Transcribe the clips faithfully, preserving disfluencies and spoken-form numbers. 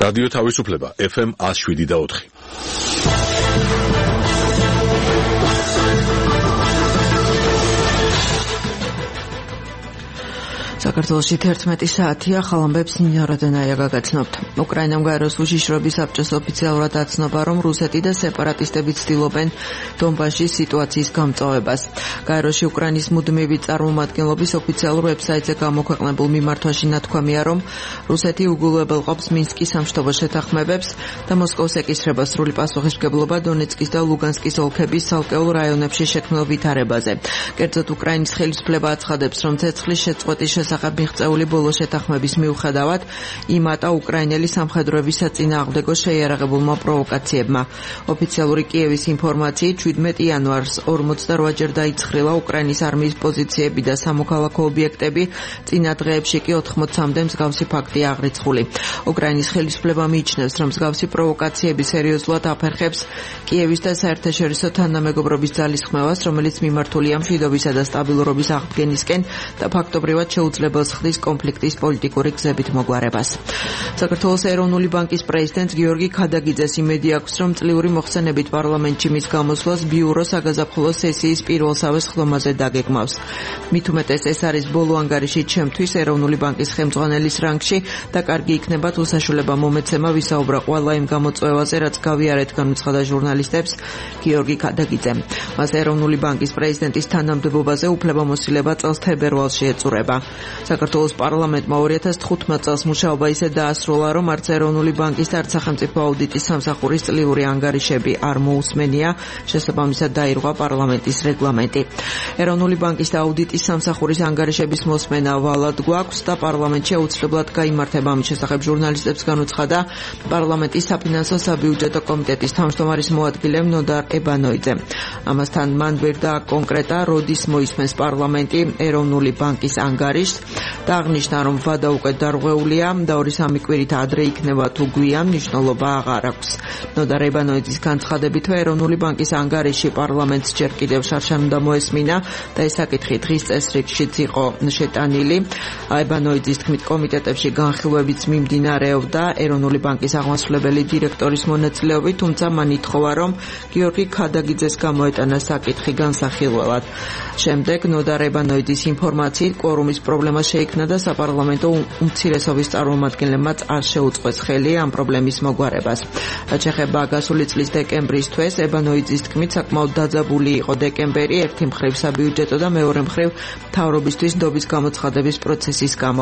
რადიო თავისუფლება ეფ ემ one oh seven და four. საქართველოში თერთმეტი საათია, ხალ ამბებს ნინო როდენაია გაგაცნობთ. უკრაინამ გაეროს უშიშროების საბჭოს ოფიციალურად აცნობა, რომ რუსეთი და სეპარატისტები ცდილობენ დონბასის სიტუაციის გამწვავებას. გაეროში უკრაინის მუდმივი წარმომადგენლობის ოფიციალურ ვებსაიტზე გამოქვეყნებულ მიმართვაში ნათქვამია, რომ რუსეთი უგულებელყოფს მინსკის სამშობლო შეთანხმებებს და მოსკოვს ეკისრება სრული პასუხისმგებლობა დონეცკის და ლუგანსკის ოლქების ცალკეულ რაიონებში შექმნილ ვითარებაზე. კერძოდ უკრაინის ხელისუფლება აცხადებს, რომ ცეცხლის შეწყვეტის შესახებ მიღწეული ბოლო შეთანხმების მიუხედავად იმატა უკრაინელი სამხედროების საწინააღმდეგო შეიარაღებულმა პროვოკაციებმა. ოფიციალური კიევის ინფორმაციით შვიდმეტი იანვარს ორმოცდარვა ჯერ დაიცხრილა უკრაინის არმიის პოზიციები და სამოქალაქო ობიექტები, წინა დღეებში კი ოთხმოცამდე მსგავსი ფაქტია აღრიცხული. უკრაინის ხელისუფლება მიიჩნევს, რომ მსგავსი პროვოკაციები სერიოზულად აფერხებს კიევის და საერთაშორისო თანამეგობრობის ძალისხმევას, რომელიც მიმართულია მშვიდობისა და სტაბილურობის აღდგენისკენ და ფაქტობრივად შეუძლებელს ხდის კონფლიქტის პოლიტიკური გზებით მოგვარებას. საქართველოს ეროვნული ბანკის პრეზიდენტ გიორგი ქადაგიძეს იმედი აქვს, რომ წლიური მოხსენებით პარლამენტში მის გამოსვლას ბიურო საგაზაფხულო სესიის პირველსავე სხდომაზე დაგეგმავს. მით უმეტეს ეს არის ბოლო ანგარიში ჩემთვის ეროვნული ბანკის ხელმძღვანელის რანგში და კარგი იქნება თუ საშუალება მომეცემა ვისაუბრა ყველა იმ გამოწვევაზე, რაც გავიარეთ, განუცხადა ჟურნალისტებს გიორგი ქადაგიძემ. მას ეროვნული ბანკის პრეზიდენტის თანამდებობაზე უფლებამოსილება წელს თებერვალში ეწურება. საქართველოს პარლამენტმა ორი ათას თხუთმეტ წელს მუშაობა ისე დაასრულა, რომ არც ეროვნული ბანკის და არც სახელმწიფო აუდიტის სამსახურის წლიური ანგარიშები არ მოусმენია, შესაბამისად დაირღვა პარლამენტის რეგლამენტი. ეროვნული ბანკის და აუდიტის სამსახურის ანგარიშების მოსმენა ვალად გვაქვს და პარლამენტში აუცილებლად გაიმართება. ამის შესახებ ჟურნალისტებს განუცხადა პარლამენტის საფინანსო საბიუჯეტო კომიტეტის თავმჯდომარის მოადგილე ნოდარ ებანოიძე. ამასთან მან ვერ დააკონკრეტა, როდის მოისმენს პარლამენტი ეროვნული ბანკის ანგარიშს და აღნიშნა, რომ ვადა უკვე დარღვეულია და ორი სამი კვირით ადრე იქნება თუ გვიან, მნიშვნელობა აღარ აქვს. ნოდარ ებანოიძის განცხადებითვე ეროვნული ბანკის ანგარიში პარლამენტს ჯერ კიდევ შარშან უნდა მოესმინა და ეს საკითხი დღის წესრიგშიც იყო შეტანილი. ებანოიძის თქმით, კომიტეტებში განხილვებიც მიმდინარეობდა ეროვნული ბანკის აღმასრულებელი დირექტორის მონაწილეობით, თუმცა მან ითხოვა, რომ გიორგი ქადაგიძეს გამოეტანა საკითხი განსახილველად. შემდეგ ნოდარ ებანოიძის ინფორმაციით კვორუმის პრობლემა შეიქმნა და საპარლამენტო უმცირესობის წარმომადგენლებმაც არ შეუწყეს ხელი ამ პრობლემის მოგვარებას. რაც შეეხება გასული წლის დეკემბრის თვეს, ებანოიძის თქმით, საკმაოდ დაძაბული იყო დეკემბერი, ერთი მხრივ საბიუჯეტო და მეორე მხრივ მთავრობისთვის ნდობის გამოცხადების პროცესის გამო.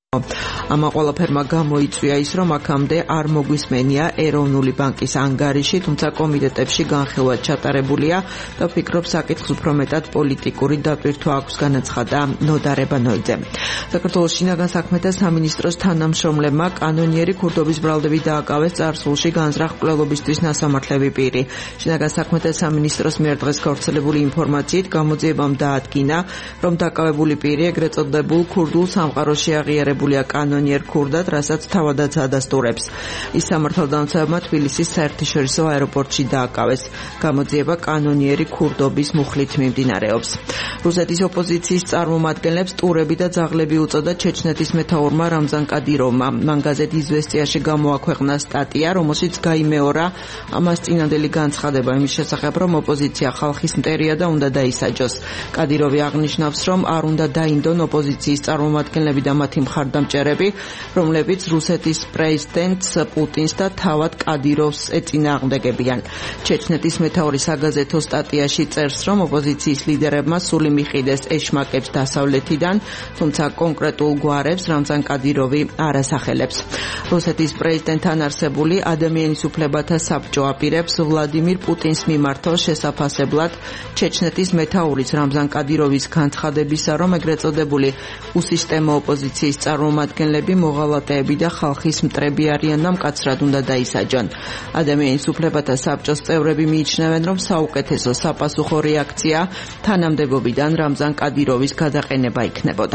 ამა ყველაფერმა გამოიწვია ის, რომ აქამდე არ მოგვისმენია ეროვნული ბანკის ანგარიში, თუმცა კომიტეტებში განხილვა ჩატარებულია და ვფიქრობ, საკითხს უფრო მეტად პოლიტიკური დატვირთვა აქვს, განაცხადა ნოდარ ებანოიძემ. საქართველოს შინაგან საქმეთა სამინისტროს თანამშრომლებმა კანონიერი ქურდობის ბრალდები დააკავეს წარსულში განზრახ მკვლელობისთვის ნასამართლები პირი. შინაგან საქმეთა სამინისტროს მიერ დღეს გავრცელებული ინფორმაციით გამოძიებამ დაადგინა, რომ დაკავებული პირი ეგრეთ წოდებულ ქურდულ სამყაროში აღიარებულია კანონიერ ქურდად, რასაც თავადაც ადასტურებს. ის სამართალდამცავებმა თბილისის საერთაშორისო აეროპორტში დააკავეს. გამოძიება კანონიერი ქურდობის მუხლით მიმდინარეობს. რუსეთის ოპოზიციის წარმომადგენლებს ტურები და ძაღლები უწოდა ჩეჩნეთის მეთაურმა რამზან კადიროვმა. მან გაზეთ იზვესტიაში გამოაქვეყნა სტატია, რომელშიც გაიმეორა ამას წინანდელი განცხადება იმის შესახებ, რომ ოპოზიცია ხალხის მტერია და უნდა დაისაჯოს. კადიროვი აღნიშნავს, რომ არ უნდა დაინდონ ოპოზიციის წარმომადგენლები და მათი მხარდამჭერები, რომლებიც რუსეთის პრეზიდენტს პუტინს და თავად კადიროვს ეწინააღმდეგებიან. ჩეჩნეთის მეთაური საგაზეთო სტატიაში წერს, რომ ოპოზიციის ლიდერებმა სული მიყიდეს ეშმაკებს დასავლეთიდან, თუმცა კონკრეტულ გვარებს რამზან კადიროვი არ ასახელებს. რუსეთის პრეზიდენტთან არსებული ადამიანის უფლებათა საბჭო აპირებს ვლადიმირ პუტინს მიმართოს შესაფასებლად ჩეჩნეთის მეთაურის რამზან კადიროვის განცხადებისა, რომ ეგრეთ წოდებული უსისტემო ოპოზიციის წარმომადგენლები მოღალატეები და ხალხის მტრები არიან და მკაცრად უნდა დაისაჯონ. ადამიანის უფლებათა საბჭოს წევრები მიიჩნევენ, რომ საუკეთესო საპასუხო რეაქცია თანამდებობიდან რამზან კადიროვის გადაყენება იქნებოდა.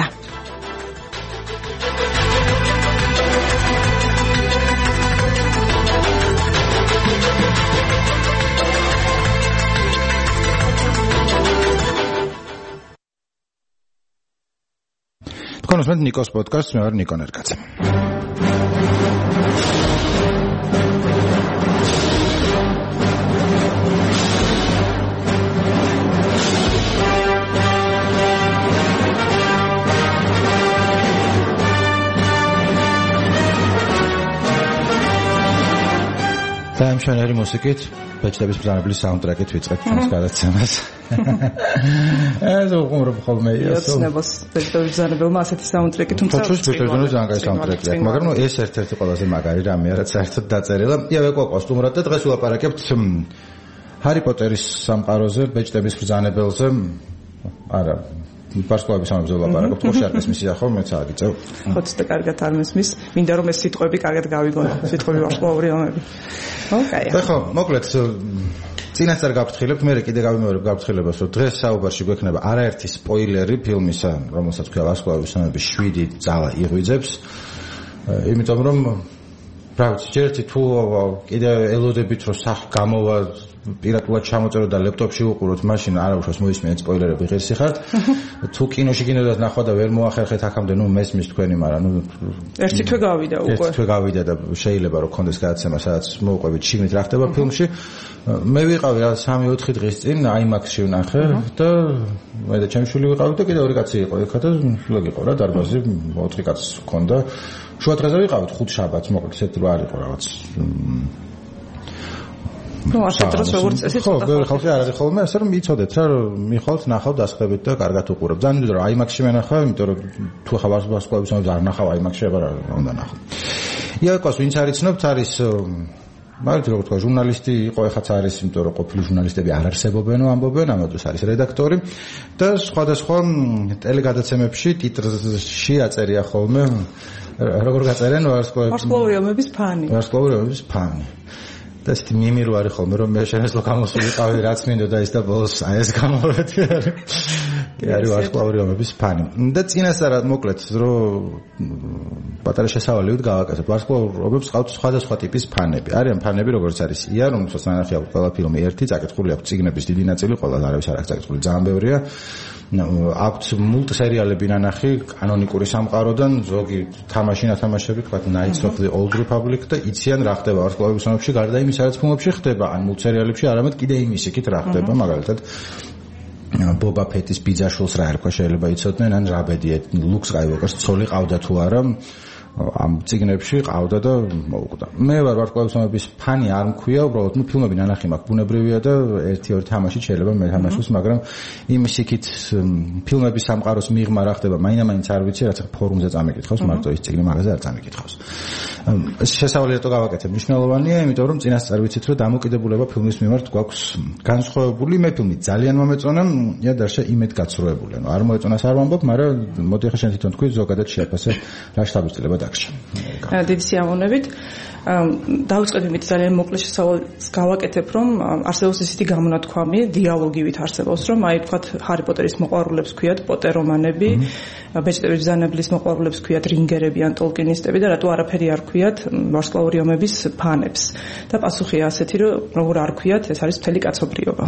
Conocement Nikos podcast, მე ვარ ნიკო ნერკაცე. დაემშანერი მუსიკით ბეჭდების ბრძანებლის საუნდტრეკით ვიწყეთ ჩვენს გადაცემას. ეს უყურებ ხოლმე ისო. ცნებას ბეჭდების ბრძანებელმა ასეთი საუნდტრეკი თუმცა ჩვენს ბეჭდების ძალიან კაი საუნდტრეკი აქვს, მაგრამ ნუ ეს ერთ-ერთი ყველაზე მაგარი რამეა, რაც საერთოდ დაწერილა. ია ვეკვაკვა სტუმრად და დღეს ვილაპარაკებთ ჰარი პოტერის სამყაროზე, ბეჭდების ბრძანებელზე. არა ვარსკვლავების ამბებზე ვლაპარაკობთ, ხო შეარყეს მისი ახო მეც აგიწევ. ხო ცოტა კარგად არ მესმის, მინდა რომ ეს სიტყვები კარგად გავიგონო, სიტყვები ვარსკვლავური ამბები. ოკეი. ხო, მოკლედ წინასწარ გავფრთხილებთ, მე კიდე გავიმეორებ გავფრთხილებას, რომ დღეს საუბარში გვექნება არაერთი სპოილერი ფილმისა, რომელსაც ქვია ვარსკვლავების ამბები შვიდი ძალა იღვიძებს. იმიტომ რომ რა ვიცი, ჯერეთი თუ კიდე ელოდებით რომ სახ გამოვა პირატულად ჩამოწერო და ლეპტოპში ვუყუროთ, მაშინ არა უშავს მოისმენთ სპოილერები ღირსი ხართ. თუ კინოში გინდათ ნახვა და ვერ მოახერხეთ აქამდე, ნუ მესმის თქვენი, მაგრამ ნუ ერთი თვე გავიდა უკვე. ერთი თვე გავიდა და შეიძლება რომ კონდეს გადაცემა, სადაც მოუყვებით ჩიმით რა ხდება ფილმში. მე ვიყავი რა სამი ოთხი დღის წინ აიმაქსში ვნახე და მე და ჩემი შვილი ვიყავით და კიდე ორი კაცი იყო ეხა და ლოგიკო რა დარბაზი ოთხი კაცს ჰქონდა. შუა დღეზე ვიყავით ხუთ შაბათს, მოკლედ ესეთი რა არ იყო რაღაც ну ასეთ დროს როგორც წესი ხო, ბევრი ხალხი არ არის ხოლმე, ასე რომ იცოდეთ რა, მიხვალთ, ნახავ, დასხდებით და კარგად უყურებ. ძალიან მინდოდა რომ აიმაქსში მენახავ, იმიტომ რომ თუ ხა ვარსკვლავების ამბებს არ ნახავ აიმაქსში, აბა რა უნდა ნახო. იაკოს ვინც არ იცნობთ, არის მაგით როგორ თქვა, ჟურნალისტი იყო, ეხაც არის, იმიტომ რომ ყოფილი ჟურნალისტები არ არსებობენო, ამბობენ, ამ დროს არის რედაქტორი და სხვადასხვა ტელეგადაცემებში ტიტრში აწერია ხოლმე როგორ გაწერენ ვარსკვლავური ამბების ფანი. ვარსკვლავური ამბების ფანი. და ეს მიმირო არის ხოლმე რომ მე შენესლო გამოსულიყავი რაც მინდოდა ის და ბოლოს აი ეს გამოვედი არის. კი არის ვარსკვლავური ომების ფანი. და წინასწარ მოკლედ რომ პატარა შესავალივით გავაკეთებ. ვარსკვლავურ ომებს ყავთ სხვადასხვა ტიპის ფანები. არიან ფანები როგორც არის ია, რომელსაც ნანახი აქვს ყველა ფილმი ერთი, წაკითხული აქვს წიგნების დიდი ნაწილი, ყველა არავის არ აქვს წაკითხული, ძალიან ბევრია. აქვთ მულტსერიალები ნანახი კანონიკური სამყაროდან, ზოგი თამაში ნათამაშები, თქვა Knights of the Old Republic და იციან რა ხდება ვარსკვლავების ომებში, გარდა იმისა, რაც ფილმებში ხდება, ან მულტსერიალებში, არამედ კიდე იმის იქით რა ხდება, მაგალითად ბობა ფეტის ბიძაშვილს რა ერქვა შეიძლება იცოდნენ, ან რა ბედია ლუკ სკაივოკერს ცოლი ყავდა თუ არა ამ წიგნებში ყავდა და მოუკვდა. მე ვარ ვარსკვლავების ომების ფანი არ მქვია, უბრალოდ ნუ ფილმები ნანახი მაქვს, ბუნებრივია და ერთი ორი თამაში შეიძლება მე თამაშოს, მაგრამ იმის იქით ფილმების სამყაროს მიღმა რა ხდება, მაინდა-მაინც არ ვიცი, რაც ფორუმზე წამიკითხავს, მარტო ის წიგნი მაგაზე არ წამიკითხავს. ეს შესავალი რატო გავაკეთებ? მნიშვნელოვანია, იმიტომ რომ წინასწარ ვიცით, რომ დამოკიდებულება ფილმის მიმართ გვაქვს განსხვავებული. მე ფილმი ძალიან მომეწონა, ია დარშა იმედ გაცრუებული. ანუ არ მოეწონას არ ვამბობ, მაგრამ მოდი ახლა შენ თვითონ თქვი ზოგადად შეაფასე რა შთაბეჭდილება დიდი სიამოვნებით. დავიწყებ იმით ძალიან მოკლე შესავალს გავაკეთებ, რომ არსებობს ისეთი გამონათქვამი, დიალოგივით არსებობს, რომ აი თქვათ ჰარი პოტერის მოყვარულებს ქვიათ პოტერომანები, ბეჭდების ბრძანებლის მოყვარულებს ქვიათ რინგერები ან ტოლკინისტები და რატო არაფერი არ ქვიათ ვარსკვლავური ომების ფანებს. და პასუხია ასეთი, რომ როგორ არ ქვიათ, ეს არის მთელი კაცობრიობა.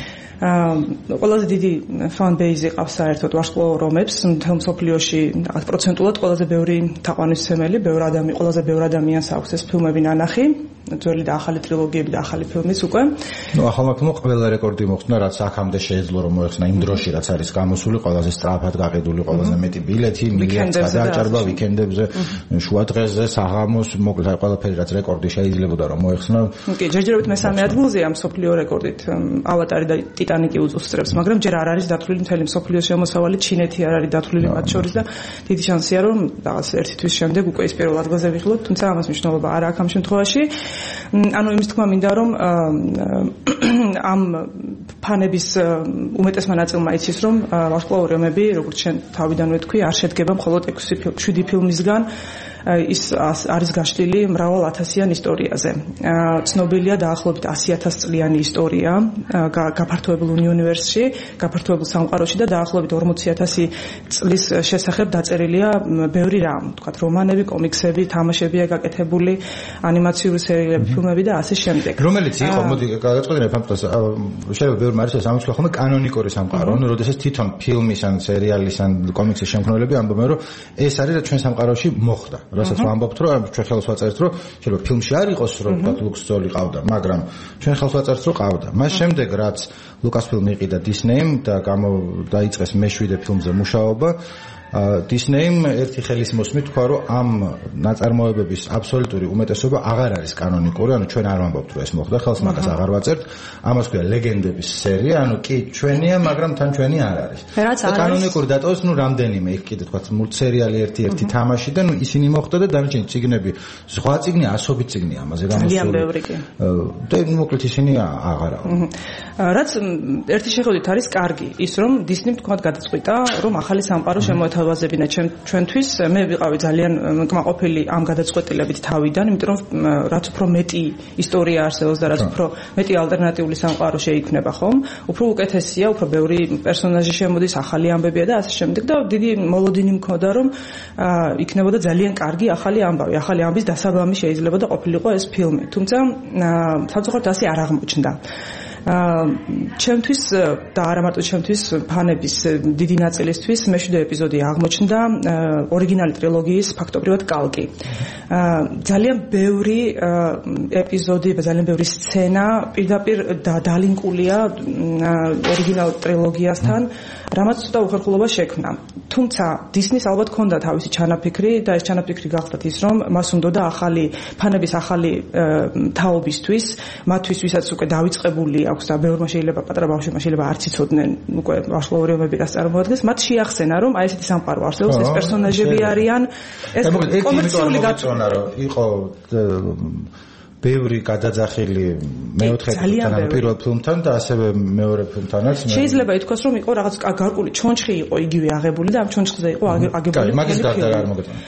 აა ყველაზე დიდი ფან ბეიზი ყავს საერთოდ ვარსკვლავურ ომებს მთელ მსოფლიოში პროცენტულად ყველაზე ბევრი თაყვანისმცემელი, ბევრი ადამიანი, ყველაზე ბევრი ადამიანს აქვს ეს ფილმები ნანახი, ძველი და ახალი ტრილოგიები და ახალი ფილმის უკვე. ნუ ახალმა ფილმმა ყველა რეკორდი მოხსნა, რაც აქამდე შეეძლო რომ მოეხსნა იმ დროში, რაც არის გამოსული, ყველაზე სწრაფად გაყიდული, ყველაზე მეტი ბილეთი, მილიარდ გადაჭარბა ვიკენდებზე, შუა დღეზე, საღამოს, მოკლედ ყველაფერი რაც რეკორდი შეიძლებოდა რომ მოეხსნა. კი, ჯერჯერობით მესამე ადგილზეა მსოფლიო რეკორდით ავატარი და ტიტანიკი უწევს, მაგრამ ჯერ არ არის დათვლილი მთელი მსოფლიოს შემოსავალი, ჩინეთი არ არის დათვლილი მათ შორის და დიდი შანსია რომ რაღაც ერთი თვის შემდეგ უკვე ის პირველ ადგილზე ვიხილოთ, თუმცა ამას მნიშვნელობა არ აქვს ამ შემთხვევაში. ანუ იმის თქმა მინდა რომ ამ ფანების უმეტესმა ნაწილმა იცის რომ ვარსკვლავური ომები, როგორც შენ თავიდანვე თქვი, არ შედგება მხოლოდ ექვსი შვიდი ფილმისგან, ის არის გაშლილი მრავალ ათასიან ისტორიაზე. ცნობილია დაახლოებით ასი ათას წლიანი ისტორია გაფართოებულ უნივერსში, გაფართოებულ სამყაროში და დაახლოებით ორმოცი ათასი წლის შესახებ დაწერილია ბევრი რამ, თქვათ რომანები, კომიქსები, თამაშებია გაკეთებული, ანიმაციური სერიალები, ფილმები და ასე შემდეგ. რომელიც იყო, მოდი გაგაწყობინებ ამ დროს, შეიძლება ბევრი მარიცოს ამის ხოლმე კანონიკური სამყარო, ანუ როდესაც თვითონ ფილმის ან სერიალის ან კომიქსის შემქმნელები ამბობენ, რომ ეს არის რა ჩვენ სამყაროში მოხდა. რასაც ვამბობთ, რომ ჩვენ ხელს ვაწერთ, რომ შეიძლება ფილმში არ იყოს, რომ ლუკს ძოლი ყავდა, მაგრამ ჩვენ ხელს ვაწერთ, რომ ყავდა. მას შემდეგ რაც ლუკასფილმი იყიდა დისნეიმ და გამო დაიწყეს მეშვიდე ფილმზე მუშაობა, დისნეიმ ერთი ხელის მოსმით თქვა, რომ ამ ნაწარმოებების აბსოლუტური უმეტესობა აღარ არის კანონიკური, ანუ ჩვენ არ ვამბობთ, რომ ეს მოხდა, ხელს მაგას აღარ ვაწერთ. ამას ქვია ლეგენდების სერია, ანუ კი ჩვენია, მაგრამ თან ჩვენი არ არის. და კანონიკური დატოვეს, ნუ რამდენიმე, იქ კიდე თქვა მულტსერიალი ერთი-ერთი თამაში და ნუ ისინი მოხდა და დამჭირ წიგნები, სხვა წიგნი ასობით წიგნია ამაზე გამოსული. ძალიან ბევრი კი. და მოკლედ ისინი აღარაა. რაც ერთი შეხედვით არის კარგი, ის რომ დისნიმ თქვათ გადაწყვიტა, რომ ახალი სამყარო შემოეთავაზებინა ჩვენთვის. მე ვიყავი ძალიან კმაყოფილი ამ გადაწყვეტილებით თავიდან, იმიტომ რომ რაც უფრო მეტი ისტორია არსებობს და რაც უფრო მეტი ალტერნატიული სამყარო შეიქმნება, ხომ? უფრო უკეთესია, უფრო ბევრი პერსონაჟი შემოდის, ახალი ამბებია და ასე შემდეგ და დიდი მოლოდინი მქონდა, რომ იქნებოდა ძალიან კარგი ახალი ამბავი, ახალი ამბის დასაბამი შეიძლება და ყოფილიყო ეს ფილმი. თუმცა სამწუხაროდ ასე არ აღმოჩნდა. ჩემთვის და არა მარტო ჩემთვის, ფანების დიდი ნაწილისთვის მეშვიდე ეპიზოდი აღმოჩნდა ორიგინალი ტრილოგიის ფაქტობრივად კალკი. ძალიან ბევრი ეპიზოდი და ძალიან ბევრი სცენა პირდაპირ დალინკულია ორიგინალ ტრილოგიასთან, რამაც ცოტა უხერხულობა შექმნა. თუმცა დისნის ალბათ ჰქონდა თავისი ჩანაფიქრი და ეს ჩანაფიქრი გახლდათ ის, რომ მას უნდოდა ახალი ფანების ახალი თაობისთვის, მათთვის, ვისაც უკვე დავიწყებული აქვს და ბევრმა შეიძლება პატარა ბავშვებმა შეიძლება არც იცოდნენ უკვე ბავშვური ომები რას წარმოადგენს, მათ შეახსენა, რომ აი ესეთი სამყარო არსებობს, ეს პერსონაჟები არიან, ეს კომერციული გაწონა რომ იყო ბევრი გადაძახილი მეოთხე ფილმთან, პირველ ფილმთან და ასევე მეორე ფილმთანაც. შეიძლება ითქვას, რომ იყო რაღაც გარკვეული ჩონჩხი იყო იგივე აღებული და ამ ჩონჩხზე იყო აგებული. კაი, მაგის გარდა რა არ მოგეწონა.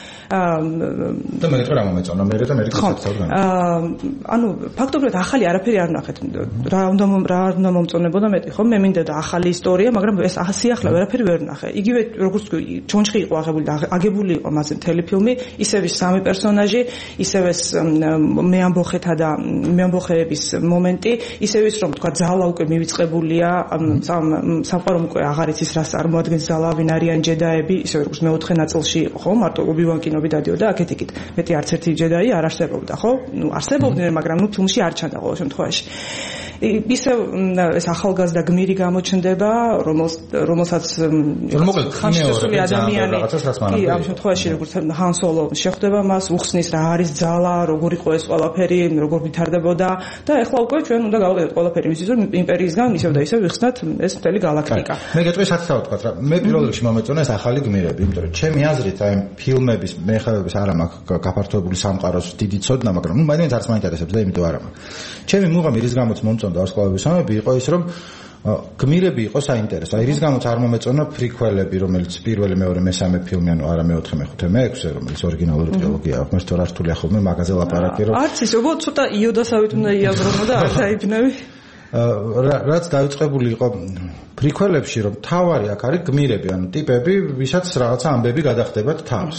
და მე რა მომეწონა, მე და მე რიცხვავდა. ანუ ფაქტობრივად ახალი არაფერი არ ვნახეთ. რა უნდა რა უნდა მომწონებოდა მეტი, ხო? მე მინდოდა ახალი ისტორია, მაგრამ ეს ახსიახლა ვერაფერი ვერ ვნახე. იგივე როგორც ჩონჩხი იყო აღებული და აგებული იყო მასზე მთელი ფილმი, ისევე სამი პერსონაჟი, ისევე მე ამბოხეთა და მე ამბოხეების მომენტი, ისევე ის რომ თქვა ძალა უკვე მივიწყებულია, სამყარომ უკვე აღარ იცის რას წარმოადგენს ძალა, ვინ არიან ჯედაები, ისევე როგორც მეოთხე ნაწილში იყო, ხო? მარტო ობი-ვან კინო დადიოდა აქეთ იქით. მეტი არც ერთი ჯედაი არ არსებობდა, ხო? ნუ არსებობდნენ, მაგრამ ნუ ფილმში არ ჩანდა ყოველ შემთხვევაში. ისე ეს ახალგაზრდა გმირი გამოჩნდება, რომელს რომელსაც ხანშესული ადამიანი კი ამ შემთხვევაში როგორც ჰან სოლო შეხვდება მას, უხსნის რა არის ძალა, როგორ იყო ეს ყველაფერი, როგორ ვითარდებოდა და ეხლა უკვე ჩვენ უნდა გავაკეთოთ ყველაფერი იმისთვის, რომ იმპერიისგან ისევ და ისევ ვიხსნათ ეს მთელი გალაქტიკა. მე გეტყვი სათქაოდ თქვა რა. მე პირველ რიგში მომეწონა ეს ახალი გმირები, იმიტომ რომ ჩემი აზრით აი ფილმების მეხებების არ მაქვს გაფართოებული სამყაროს დიდი ცოდნა, მაგრამ ნუ მაინც არც მაინტერესებს და იმიტომ არ მაქვს. ჩემი მუღამი რის გამოც მომწონდა ვარსკვლავების ომები იყო ის, რომ გმირები იყო საინტერესო. აი რის გამოც არ მომეწონა პრიკველები, რომელიც პირველი, მეორე, მესამე ფილმი, ანუ არა მეოთხე, მეხუთე, მეექვსე, რომელიც ორიგინალური ტრილოგია აქვს. მე თვითონ არ რთულია ხოლმე მაგაზე ლაპარაკი, რომ არც ის, უბრალოდ ცოტა იოდასავით უნდა იაზრონო და არ დაიბნევი. რაც დაიწყებული იყო პრიკველებში, რომ თავარი აქ არის გმირები, ანუ ტიპები, ვისაც რაღაცა ამბები გადახდებათ თავს.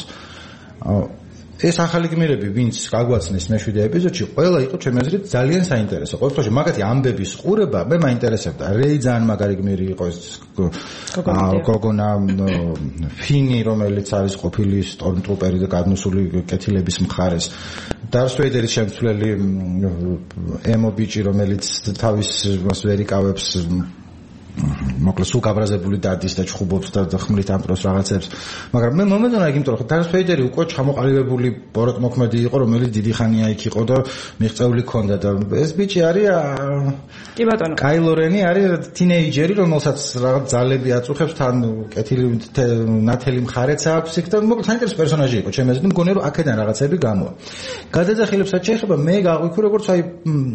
ეს ახალი გმირები, ვინც გაგვაცნეს მეშვიდე ეპიზოდში, ყველა იყო ჩემი აზრით ძალიან საინტერესო. ყოველთვის მაგათი ამბების ყურება მე მაინტერესებდა. რეი ძალიან მაგარი გმირი იყო ეს გოგონა ფინი, რომელიც არის ყოფილი სტორმტრუპერი და გადმოსული კეთილების მხარეს. დარს ვეიდერის შემცვლელი ემო ბიჭი, რომელიც თავის მას ვერ იკავებს, მოკლედ სულ გაბრაზებული დადის და ჩხუბობს და ხმლით ამპროს რაღაცებს. მაგრამ მე მომეწონა იქ, იმიტომ რომ დარს ვეიდერი უკვე ჩამოყალიბებული პოროტმოქმედი იყო, რომელიც დიდი ხანია იქ იყო და მიღწეული ჰქონდა და ეს ბიჭი არის კი ბატონო. კაილო რენი არის თინეიჯერი, რომელსაც რაღაც ძალები აწუხებს, თან კეთილი ნათელი მხარეც აქვს იქ და მოკლედ საინტერესო პერსონაჟი იყო ჩემი აზრით. მგონია რომ აქედან რაღაცები გამოვა. გადაძახილებსაც შეიძლება მე გაღვიქო როგორც აი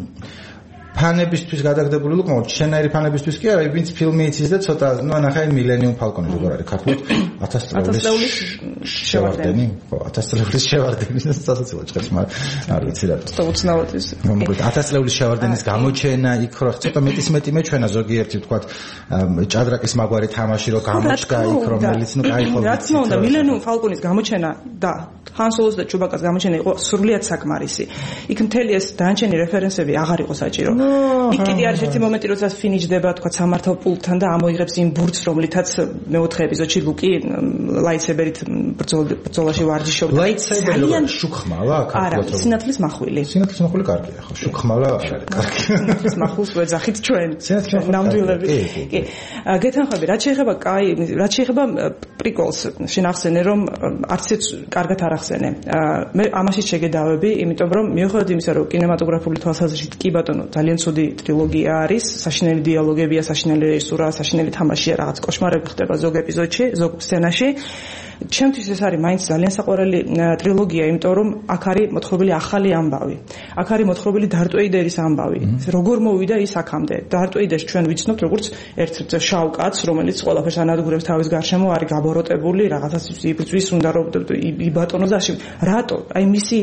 ფანებისთვის გადაგდებული ლუკ, მაგრამ შენაირი ფანებისთვის კი არა, ვინც ფილმი იცის და ცოტა, ნუ ანახა მილენიუმ ფალკონი როგორ არის ქართულად ათას წლეულის შევარდენი, ხო, ათას წლეულის შევარდენი, სასაცილო ჭრებს, მაგრამ არ ვიცი რა. ცოტა უცნაურად ის. მოკლედ ათას წლეულის შევარდენის გამოჩენა, იქ რო ცოტა მეტის მეტი მეჩვენა ზოგიერთი თქვა ჭადრაკის მაგვარი თამაში რო გამოჩნდა იქ, რომელიც ნუ კაი ხო. რაც მოუნდა მილენიუმ ფალკონის გამოჩენა და ხან სოლოს და ჩუბაკას გამოჩენა იყო სრულიად საკმარისი. იქ მთელი ეს დანარჩენი რეფერენსები აღარ იყო საჭირო. იქ კიდე არის ერთი მომენტი, როცა ფინიჯდება თქვა სამართალ პულტთან და ამოიღებს იმ ბურთს, რომლითაც მეოთხე ეპიზოდში ლუკი ლაიტსებერით ბრძოლაში ვარჯიშობდა. ლაიტსებერი შუქხმალა არა, სინათლის მახვილი. სინათლის მახვილი კარგია ხო? შუქხმალა არ არის კარგი. სინათლის მახვილს ვეძახით ჩვენ. ნამდვილები. კი. გეთანხმები, რაც შეეხება კაი, რაც შეეხება პრიკოლს, შენახსენე რომ არც ეს კარგად არ ახსენე. მე ამაში შეგედავები, იმიტომ რომ მიუხედავად იმისა, რომ კინემატოგრაფიული თვალსაზრისით კი ბატონო, ძალიან ცუდი ტრილოგია არის, საშინელი დიალოგებია, საშინელი რეჟისურა, საშინელი თამაშია, რაღაც კოშმარები ხდება ზოგ ეპიზოდში, ზოგ სცენაში. ჩემთვის ეს არის მაინც ძალიან საყვარელი ტრილოგია, იმიტომ რომ აქ არის მოთხრობილი ახალი ამბავი. აქ არის მოთხრობილი დარტ ვეიდერის ამბავი. როგორ მოვიდა ის აქამდე? დარტ ვეიდერს ჩვენ ვიცნობთ როგორც ერთ შავ კაცს, რომელიც ყველაფერს ანადგურებს თავის გარშემო, არის გაბოროტებული, რაღაცას იბრძვის, უნდა რომ იბატონოს და რატო? აი მისი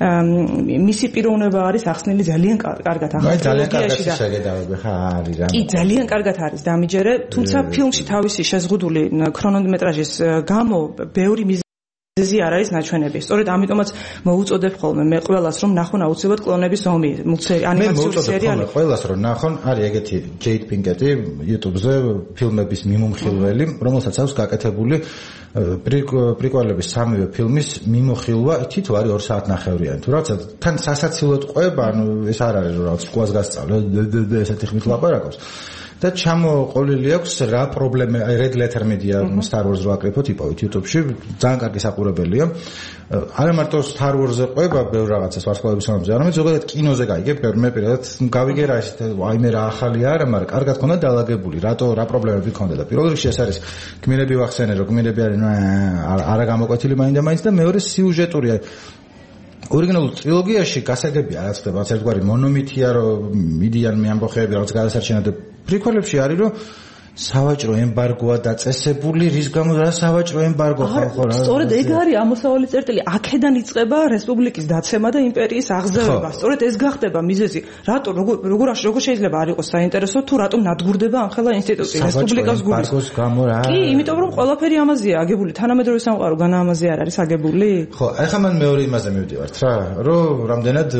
მისი პიროვნება არის ახსნილი ძალიან კარგად ახალ ტრილოგიაში და შეგედავები ხა არის რა. კი, ძალიან კარგად არის დამიჯერე, თუმცა ფილმში თავისი შეზღუდული ქრონომეტრაჟის გამო ბევრი მიზეზი არ არის ნაჩვენები. სწორედ ამიტომაც მოუწოდებ ხოლმე მე ყველას რომ ნახონ აუცილებლად კლონების ომი, მულტსერი ანიმაციური სერიალი. მე ყველას რომ ნახონ, არის ეგეთი ჯეიდ პინკეტი YouTube-ზე ფილმების მიმომხილველი, რომელსაც აქვს გაკეთებული პრიკველების სამივე ფილმის მიმოხილვა, თითო არის ორი საათნახევრიანი. თუ რაღაცა თან სასაცილოდ ყვება, ანუ ეს არ არის რომ რაღაც სკოლას გასწავლე, ესეთი ხმით ლაპარაკობს. და ჩამოყოლილი აქვს რა პრობლემა, აი Red Letter Media Star Wars-ро აკრიფოთ იპოვეთ YouTube-ში, ძალიან კარგი საყურებელია. არა მარტო Star Wars-ზე ყვება ბევრ რაღაცას ვარსკვლავების ომზე, არამედ ზოგადად კინოზე გაიგებ, მე პირადად გავიგე რა ის აი მე რა ახალი არა, მაგრამ კარგად ხონდა დაალაგებული, რატო რა პრობლემები ქონდა და პირველ რიგში ეს არის გმირები ვახსენე, რომ გმირები არის არა გამოკვეთილი მაინდა-მაინც და მეორე სიუჟეტურია. ორიგინალურ ტრილოგიაში გასაგებია რაც ხდება, ერთგვარი მონომითია, რომ მიდიან მე ამბოხეები რაღაც გადასარჩენად და პრიკველებში არის რომ სავაჭრო ემბარგოა დაწესებული, რის გამო რა სავაჭრო ემბარგო ხალხო რა. სწორედ ეგ არის ამოსავალი წერტილი. აქედან იწყება რესპუბლიკის დაცემა და იმპერიის აღზევება. სწორედ ეს გახდება მიზეზი. რატო როგორ როგორ როგორ შეიძლება არ იყოს საინტერესო თუ რატომ ნადგურდება ამხელა ინსტიტუტი რესპუბლიკას გულის. ემბარგოს გამო რა. კი, იმიტომ რომ ყველაფერი ამაზეა აგებული. თანამედროვე სამყარო განა ამაზე არ არის აგებული? ხო, ახლა მან მეორე იმაზე მივდივართ რა, რომ რამდენად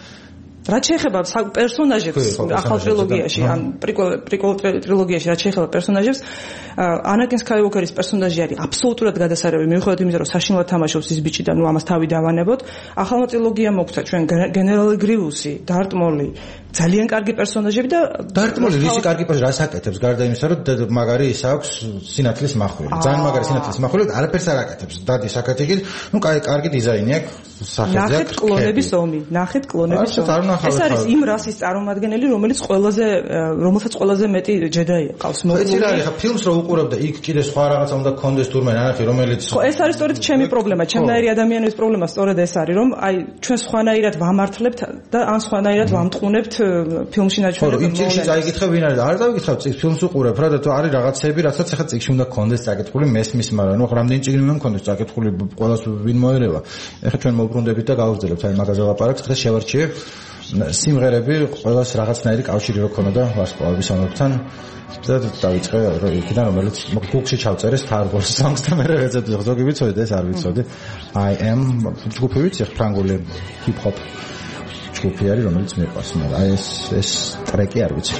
რაც შეეხება პერსონაჟებს ახალ ტრილოგიაში, ან პრიკოლ პრიკოლ ტრილოგიაში რაც შეეხება პერსონაჟებს, ანაკინ სკაიუოკერის პერსონაჟი არის აბსოლუტურად გადასარევი, მიუხედავად იმისა, რომ საშინლად თამაშობს ის ბიჭი და ნუ ამას თავი დავანებოთ. ახალმა ტრილოგიამ მოგვცა ჩვენ გენერალი გრივუსი, დარტ მოლი, ძალიან კარგი პერსონაჟები და დარტ მოლი რისი კარგი პერსონაჟი რას აკეთებს, გარდა იმისა, რომ მაგარი ის აქვს სინათლის მახვილი. ძალიან მაგარი სინათლის მახვილი, არაფერს არ აკეთებს. დადის აკეთებს, ნუ კარგი დიზაინი აქვს, სახელზე. ნახეთ კლონების ომი, ნახეთ კლონების ომი. ეს არის იმ რასის წარმომადგენელი, რომელიც ყველაზე რომელსაც ყველაზე მეტი ჯედაი ყავს მოკლული. ეს რა არის, ხა ფილმს რო უყურებ და იქ კიდე სხვა რაღაცა უნდა კონდეს თურმე ნახე, რომელიც ხო, ეს არის სწორედ ჩემი პრობლემა, ჩემნაირი ადამიანების პრობლემა სწორედ ეს არის, რომ აი ჩვენ სხვანაირად ვამართლებთ და ან სხვანაირად ვამტყუნებთ ფილმში ნაჩვენებებს. ხო, იმ წიგნში წაიკითხე ვინ არის? არ დავიკითხავ, წიგნს ფილმს უყურებ რა და თუ არის რაღაცები, რასაც ახლა წიგნში უნდა კონდეს წაკითხული მესმის, მაგრამ ნუ რამდენი წიგნი უნდა კონდეს წაკითხული, ყველას ვინ მოერევა. ახლა ჩვენ მოვბრუნდებით და გავაგრძელებთ აი მაგაზე ლაპარაკს, ხა შევარჩიე სიმღერები ყველას რაღაცნაირი კავშირი რო ქონოდა ვარსკვლავების ომებთან და დავიწყე რომ იქიდან რომელიც გუგლში ჩავწერე Star Wars songs და მე რეცეპტი ზოგი ვიცოდი და ეს არ ვიცოდი. I am ჯგუფი ვიცი ფრანგული hip hop ჯგუფი არის რომელიც მეყვარს, მაგრამ აი ეს ეს ტრეკი არ ვიცი.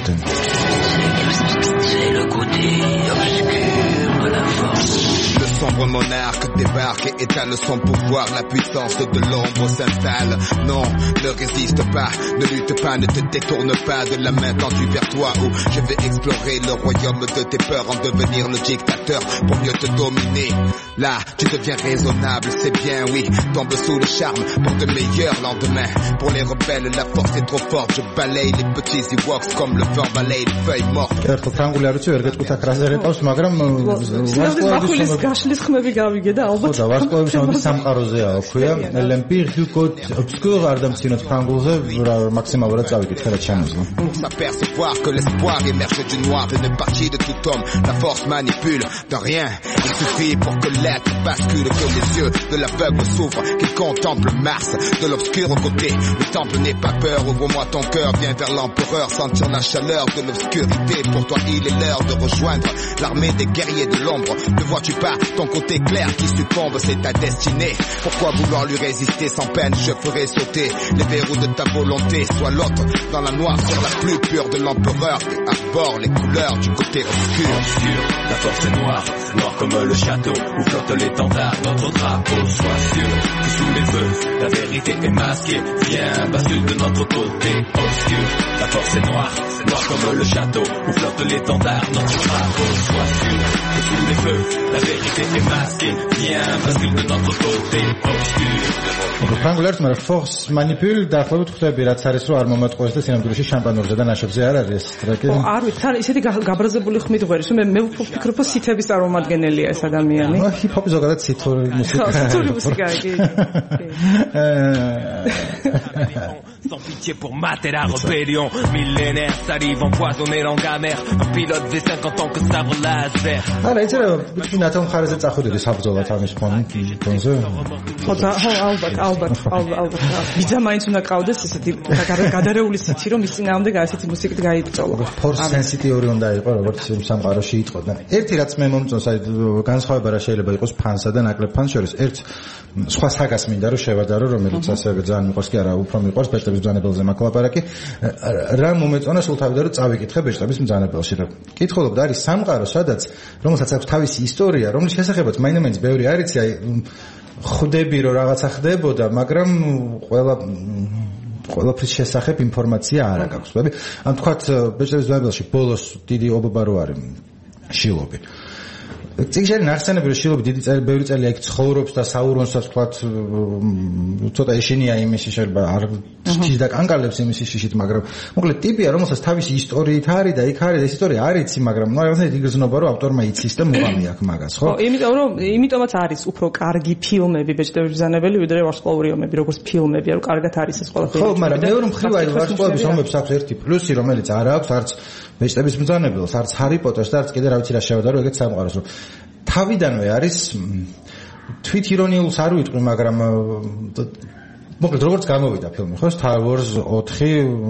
Sombre monarque débarque et étale son pouvoir, la puissance de l'ombre s'installe. Non, ne résiste pas, ne lutte pas, ne te détourne pas de la main tendue vers toi où je vais explorer le royaume de tes peurs, en devenir le dictateur pour mieux te dominer. Là, tu deviens raisonnable, c'est bien, oui, tombe sous le charme pour de meilleurs lendemains. Pour les rebelles, la force est trop forte, je balaye les petits Ewoks comme le vent balaye les feuilles mortes. ერთხელ ფრანგული არ ვიცი, ვერ გეტყვით აქ რაზე რეპავს, მაგრამ გაშლის ხმები გავიგე და ალბათ ხო და ვარსკვლავების ომის სამყაროზეა, ქვია L'Empire du Côte Obscur არ დამცინოთ ფრანგულზე, მაქსიმალურად წავიკითხე რა ჩამოძლო. S'apercevoir que l'espoir émerge du noir, une partie de tout homme, la force manipule de rien. Il suffit pour que lettres basculent que les yeux de l'aveugle s'ouvrent, qu'il contemple Mars de l'obscur côté. Le temple n'est pas peur, ouvre-moi ton cœur, viens vers l'empereur, sentir la chaleur de l'obscurité. Pour toi il est l'heure de rejoindre l'armée des guerriers de l'ombre. Ne vois-tu pas ton côté clair qui succombe, c'est ta destinée. Pourquoi vouloir lui résister sans peine, je ferai sauter les verrous de ta volonté. Sois l'autre dans la noire sur la plus pure de l'empereur et arbore les couleurs du côté obscur. Obscur, la force est noire, noire comme le château où flotte l'étendard, notre drapeau. Sois sûr que sous les feux, la vérité est masquée. Viens, bascule de notre côté obscur. La force est noire, noire comme le château où flotte l'étendard, notre drapeau. Sois sûr que sous les feux, la vérité est masquée. Viens, bascule de notre côté obscur. ფრანგულერთ მაგრამ force manipul დაახლოებით ხვდები რაც არის რომ არ მომატყუეს და სინამდვილეში შამპანურზე და ნაშებზე არ არის ტრეკი. ო არ ვიცი, თან ისეთი გაბრაზებული ხმით ვერის რომ მე ვფიქრობ რომ სითების წარმომადგენელია ეს ადამიანი. ნუ ჰიპ-ჰოპი ზოგადად სითური მუსიკა. სითური მუსიკა იგი. Sans pitié pour mater la rébellion. Millénaires s'arrivent empoisonnés en gamère. Un pilote V cinquante ans que sabre laser. არა იცი რა ბიჭი ნათელ მხარეზე წახვიდები საბრძოლად ამის ფონზე. ხო და ხო ალბათ ალბათ ალბათ ბიძა მაინც უნდა ყავდეს ესეთი გადარეული სიცი რომ ის წინააღმდეგ ასეთი მუსიკით გაიბრძოლო. ფორს სენსიტიური უნდა იყოს როგორც სამყაროში იტყოდნენ. ერთი რაც მე მომწონს აი განსხვავება რა შეიძლება იყოს ფანსა და ნაკლებ ფანს შორის ერთ სხვა საგას მინდა რომ შევადარო რომელიც ასევე ძალიან მიყვარს კი არა უფრო მიყვარს ბეჭდების მბრძანებელზე მაკლაპარაკი რა მომეწონა სულ თავიდან რომ წავიკითხე ბეჭდების მბრძანებელში რომ კითხულობ და არის სამყარო სადაც რომელსაც აქვს თავისი ისტორია რომლის შესახებაც მაინც ბევრი არ იცი აი ხვდები რომ რაღაცა ხდებოდა მაგრამ ყველა ყველაფრის შესახებ ინფორმაცია არ აქვს ვები ან თქვათ ბეჭდების მბრძანებელში ბოლოს დიდი ობობა რო არის შილობი წიგნში ნახსენები რომ შილობი დიდი წელი ბევრი წელი აქ ცხოვრობს და საურონსაც ვთქვათ ცოტა ეშინია იმისი შეიძლება არ ჩის და კანკალებს იმისი შიშით მაგრამ მოკლედ ტიპია რომელსაც თავისი ისტორიით არის და იქ არის ეს ისტორია არ იცი მაგრამ ნუ რაღაცა იგრძნობა რომ ავტორმა იცის და მუღამი აქვს მაგას ხო? ხო იმიტომ რომ იმიტომაც არის უფრო კარგი ფილმები ბეჭდების მბრძანებელი ვიდრე ვარსკვლავური ომები როგორც ფილმები რომ კარგად არის ეს ყველაფერი ხო მაგრამ მეორე მხრივ აი ვარსკვლავების ომებს აქვს ერთი პლუსი რომელიც არ აქვს არც ბეჭდების მბრძანებელს არც ჰარი პოტერს და არც კიდე რა ვიცი რა შევადარო ეგეთ სამყაროს რომ თავიდანვე არის თვით ირონიულს არ ვიტყვი მაგრამ მოკლედ როგორც გამოვიდა ფილმი ხო Star Wars ოთხი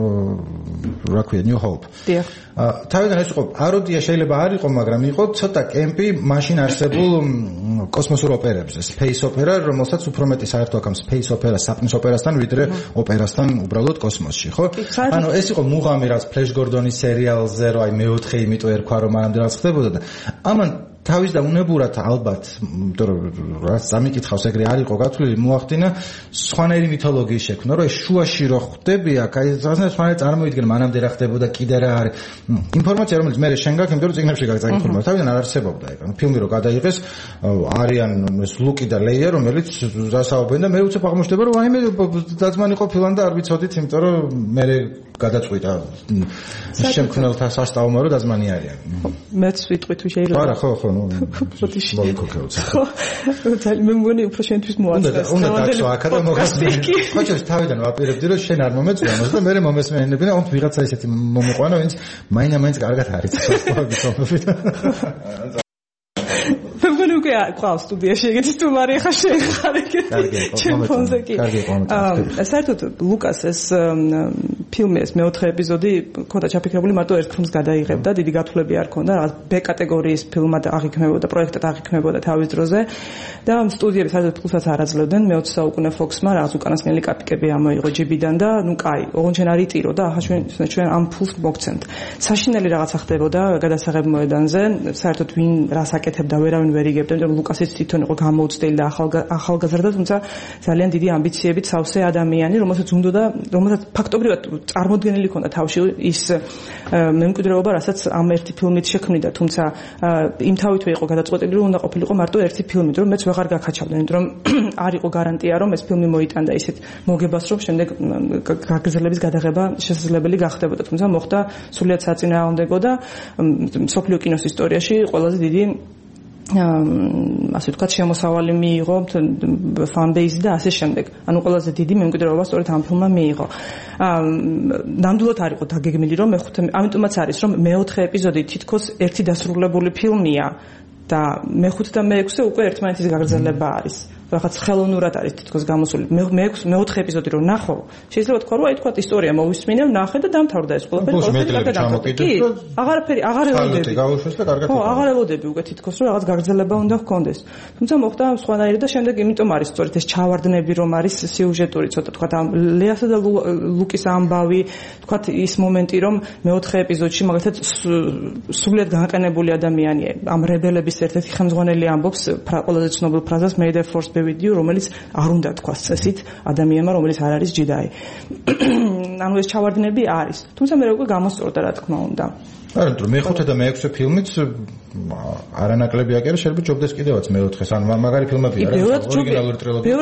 რა ქვია New Hope დიახ თავიდან ეს იყო პაროდია შეიძლება არ იყო მაგრამ იყო ცოტა კემპი მაშინ არსებულ კოსმოსურ ოპერებზე space opera რომელსაც უფრო მეტი საერთო აქვს space opera საპნის ოპერასთან ვიდრე ოპერასთან უბრალოდ კოსმოსში ხო ანუ ეს იყო მუღამი რაც Flash Gordon-ის სერიალზე რო აი მეოთხე იმიტომ ერქვა რომ მანამდე რაც ხდებოდა და ამან თავის და უნებურად ალბათ იმიტომ რომ რაც სამიკითხავს ეგრე არ იყო გათვლილი მოახდინა სხვანაირი მითოლოგიის შექმნა რომ ეს შუაში რო ხვდები აქ აი რაღაცა სხვანაირი წარმოიდგენ მანამდე რა ხდებოდა კიდე რა არის ინფორმაცია რომელიც მე შენ გაქვს იმიტომ რომ წიგნებში გაგზაინფორმირდა თავიდან არ არსებობდა ეგ ანუ ფილმი რო გადაიღეს არიან ეს ლუკი და ლეია რომელიც დასაუბრენ და მე უცებ აღმოჩნდება რომ აი მე დაძმანი ყოფილან და არ ვიცოდით იმიტომ რომ მე გადაწყვიტა შემქმნელთა სასწაულმა რომ დაძმანი არიან მეც ვიტყვი თუ შეიძლება არა ხო ხო ნუ მოვიქოქეოც ხო ძალიან მე მგონი უფრო შენთვის მოაწეს უნდა დაგსვა აქ და მოგასწრები ხო შეიძლება თავიდან ვაპირებდი რომ შენ არ მომეწონოს და მე მომესმენები და ამ ვიღაცა ისეთი მომიყვანა ვინც მაინამაინც კარგად არის სასწაულები თომებით მეგონი უკვე ყავს სტუდიაში ეგეთი სტუმარი ხარ შენ ხარ ეგეთი ჩემფონზე კი აა საერთოდ ლუკას ეს ფილმი ეს მეოთხე ეპიზოდი ქონდა ჩაფიქრებული მარტო ერთ ფილმს გადაიღებდა დიდი გათვლები არ ქონდა რაღაც B კატეგორიის ფილმად აღიქმებოდა პროექტად აღიქმებოდა თავის დროზე და სტუდიები საერთოდ ფილმსაც არ აძლევდნენ მეოცე საუკუნე Fox-მა რაღაც უკანასკნელი კაპიკები ამოიღო ჯიბიდან და ნუ კაი ოღონდ შენ არ იტირო და ახლა ჩვენ ჩვენ ამ ფილმს მოგცემთ საშინელი რაღაცა ხდებოდა გადასაღებ მოედანზე საერთოდ ვინ რას აკეთებდა ვერავინ ვერ იგებდა იმიტომ რომ ლუკასიც თვითონ იყო გამოუცდელი და ახალგაზრდა თუმცა ძალიან დიდი ამბიციებით სავსე ადამიანი რომელსაც უნდა რომელსაც ფაქტობრივად წარმოდგენილი ქონდა თავში ის მემკვიდრეობა რასაც ამ ერთი ფილმით შექმნიდა თუმცა იმ თავითვე იყო გადაწყვეტილი რომ უნდა ყოფილიყო მარტო ერთი ფილმი რომ მეც ვეღარ გაქაჩავდნენ იმიტომ რომ არ იყო გარანტია რომ ეს ფილმი მოიტანდა ისეთ მოგებას რომ შემდეგ გაგრძელების გადაღება შესაძლებელი გახდებოდა თუმცა მოხდა სრულიად საწინააღმდეგო და მსოფლიო კინოს ისტორიაში ყველაზე დიდი ასე ვთქვათ შემოსავალი მიიღო fan base და ასე შემდეგ. ანუ ყველაზე დიდი მემკვიდრეობა სწორედ ამ ფილმმა მიიღო. ნამდვილად არ იყო დაგეგმილი რომ მეხუთე ამიტომაც არის რომ მეოთხე ეპიზოდი თითქოს ერთი დასრულებული ფილმია. და მეხუთე და მეექვსე უკვე ერთმანეთის გაგრძელება არის. რაღაც ხელოვნურად არის თითქოს გამოსული. მეოთხე ეპიზოდი რომ ნახო, შეიძლება თქვა რომ აი თქვა ისტორია მოვისმინე, ნახე და დამთავრდა ეს ყველაფერი. კი, აღარაფერი, აღარ ელოდები. გაუშვეს და კარგად. ხო, აღარ ელოდები უკვე თითქოს რომ რაღაც გაგრძელება უნდა ჰქონდეს. თუმცა მოხდა სხვანაირად და შემდეგ იმიტომ არის სწორედ ეს ჩავარდნები რომ არის სიუჟეტური ცოტა თქვა ამ ლეასა და ლუკის ამბავი, თქვა ის მომენტი რომ მეოთხე ეპიზოდში მაგალითად სულიად განაყენებული ადამიანია. ამ რებელების ერთ-ერთი ხელმძღვანელი ამბობს ყველაზე ცნობილ ფრაზას May the Force be with you, რომელიც არ უნდა თქვას წესით ადამიანმა, რომელიც არ არის ჯედაი. ანუ ეს ჩავარდნები არის. თუმცა მე უკვე გამოსწორდა რა თქმა უნდა. არა, თუ მეხუთე და მეექვსე ფილმიც არანაკლები აკერა, შეიძლება ჯობდეს კიდევაც მეოთხეს, ანუ მაგარი ფილმებია რა, ორიგინალური ტრილოგია.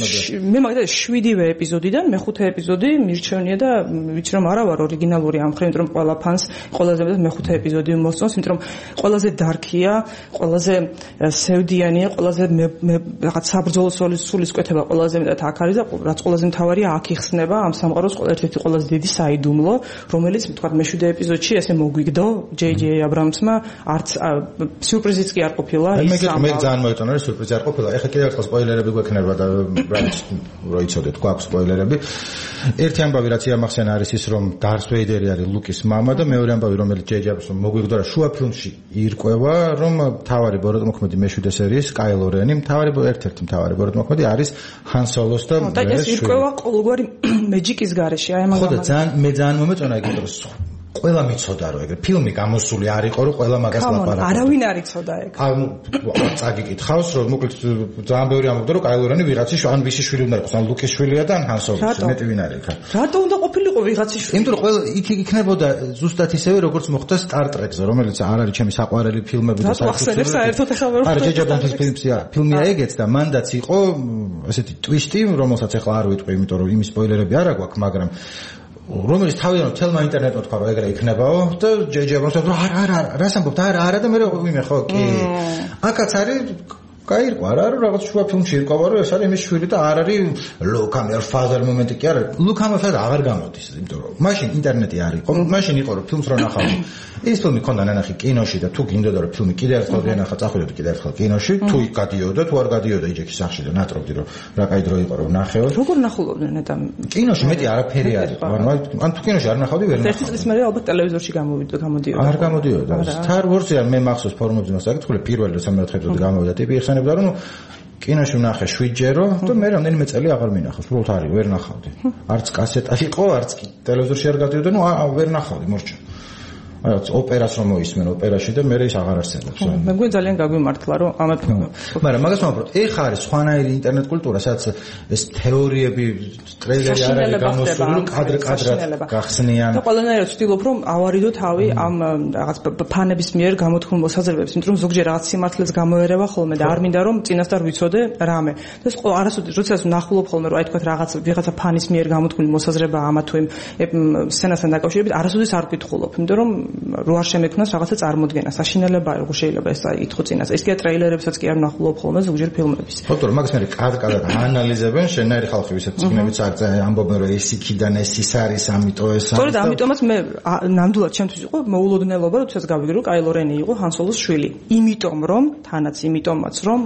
მე მაგალითად შვიდივე ეპიზოდიდან მეხუთე ეპიზოდი მირჩევნია და ვიცი რომ არა ვარ ორიგინალური ამ ხრით, რომ ყველა ფანს ყველაზე მეტად მეხუთე ეპიზოდი მოსწონს, იმიტომ რომ ყველაზე დარკია, ყველაზე სევდიანია, ყველაზე რაღაც საბრძოლო სულისკვეთება ყველაზე მეტად აქ არის და რაც ყველაზე მთავარია აქ იხსნება ამ სამყაროს ერთ-ერთი ყველაზე დიდი საიდუმლო, რომელიც თქვა მეშვიდე ეპიზოდში ესე მოგვიგდო ჯეი ჯეი აბრამსმა არც სიურპრიზიც კი არ ყოფილა ის ამ მე ძალიან მოეწონა რომ სიურპრიზი არ ყოფილა. ეხლა კიდევ ერთხელ სპოილერები გვექნება და რაც რო იცოდეთ გვაქვს სპოილერები. ერთი ამბავი რაც იამახსენა არის ის რომ დარს ვეიდერი არის ლუკის მამა და მეორე ამბავი რომელიც ჯეი ჯეი აბრამსმა მოგვიგდო რა შუა ფილმში ირკვევა რომ მთავარი ბოროტმოქმედი მეშვიდე სერიის კაილო რენი მთავარი ერთ-ერთი მთავარი ბოროტმოქმედი არის ჰან სოლოს და და ეს ირკვევა ყოველგვარი მეჯიკის გარეშე აი ამან ხო და ძალიან მე ძალიან მომეწონა ეგეთ რომ ყველა მიცოდა რომ ეგრე ფილმი გამოსული არ იყო რომ ყველა მაგას ლაპარაკობდა. არავინ არ იცოდა ეგ. ანუ წაგიკითხავს რომ მოკლედ ძალიან ბევრი ამბობდა რომ კაილო რენი ვიღაცის ან ვისი შვილი უნდა იყოს, ან ლუკის შვილია და ან ჰან სოლოს მეტი ვინ არის ხა. რატო უნდა ყოფილიყო ვიღაცის შვილი? იმიტომ რომ ყველა იქ იქნებოდა ზუსტად ისევე როგორც მოხდა Star Trek-ზე, რომელიც არ არის ჩემი საყვარელი ფილმები და საერთოდ საერთოდ ახლა ვერ ვხვდები. არა, ჯეჯა ბანკის ფილმია, ფილმია ეგეც და მანდაც იყო ესეთი ტვისტი, რომელსაც ახლა არ ვიტყვი, იმიტომ რომ იმის სპოილერები არ აქვს, მაგრამ რომელიც თავიდან თელმა ინტერნეტმა თქვა რომ ეგრე იქნებაო და ჯეჯი აბრამსმა რომ არა არა რას ამბობთ არა არა და მე ვიმე ხო კი აკაც არის გაირკვა რა რომ რაღაც შუა ფილმში ირკვევა რომ ეს არის იმის შვილი და არ არის ლუკამ ერთ ფაზერ მომენტი კი არა ლუკამ ფაზერ აღარ გამოდის იმიტომ რომ მაშინ ინტერნეტი არ იყო მაშინ იყო რომ ფილმს რო ნახავ ის ფილმი ქონდა ნანახი კინოში და თუ გინდოდა რომ ფილმი კიდევ ერთხელ დიანახა წახვიდოდი კიდევ ერთხელ კინოში თუ იქ გადიოდა თუ არ გადიოდა იჯექის სახში და ნატრობდი რომ რა კაი დრო იყო რომ ნახეო როგორ ნახულობდნენ ნეტა კინოში მეტი არაფერი არ იყო ანუ ან თუ კინოში არ ნახავდი ვერ ნახავდი ერთი წლის მერე ალბათ ტელევიზორში გამოვიდა გამოდიოდა არ გამოდიოდა Star Wars-ი არ მე მახსოვს ფორმებზე მასაკითხული პირველი და სამეოთხე ეპიზოდი გამოვიდა ტიპი იხსენებდა რომ კინოში ვნახე შვიდჯერო და მე რამდენიმე წელი აღარ მინახავს უბრალოდ არის ვერ ნახავდი არც კასეტა იყო არც კი ტელევიზორში არ გადიოდა ნუ ვერ ნახავდი მორჩა რაც ოპერას რომ მოისმენ ოპერაში და მე ის აღარ არსებობს. მე მგონი ძალიან გაგვიმართლა რომ ამ მაგრამ მაგას ვამბობ, ეხა არის სხვანაირი ინტერნეტ კულტურა, სადაც ეს თეორიები, ტრეილერი არ არის გამოსული, კადრ-კადრად გახსნიან. და ყველანაირად ვცდილობ რომ ავარიდო თავი ამ რაღაც ფანების მიერ გამოთქმულ მოსაზრებებს, იმიტომ რომ ზოგჯერ რაღაც სიმართლეს გამოერევა ხოლმე და არ მინდა რომ წინასწარ ვიცოდე რამე. და ეს არასოდეს როდესაც ნახულობ ხოლმე რომ აი თქვა რაღაც ვიღაცა ფანის მიერ გამოთქმული მოსაზრება ამა თუ იმ სცენასთან დაკავშირებით, არასოდეს არ ვკითხულობ, იმიტომ რომ რო არ შემექნას რაღაცა წარმოდგენა, საშინელებაა, როგორ შეიძლება ეს ითხოვ წინას. ეს კი ტრეილერებსაც კი არ ნახულობ ხოლმე ზოგჯერ ფილმების. ხო, თორემ მაგას მე კადრ-კადრად აანალიზებენ, შენაირი ხალხი ვისაც წიგნებიც არ ამბობენ რომ ეს იქიდან ეს ის არის, ამიტომ ეს არის. სწორედ ამიტომაც მე ნამდვილად ჩემთვის იყო მოულოდნელობა, როდესაც გავიგე რომ კაილო რენი იყო ჰან სოლოს შვილი. იმიტომ რომ, თანაც იმიტომაც რომ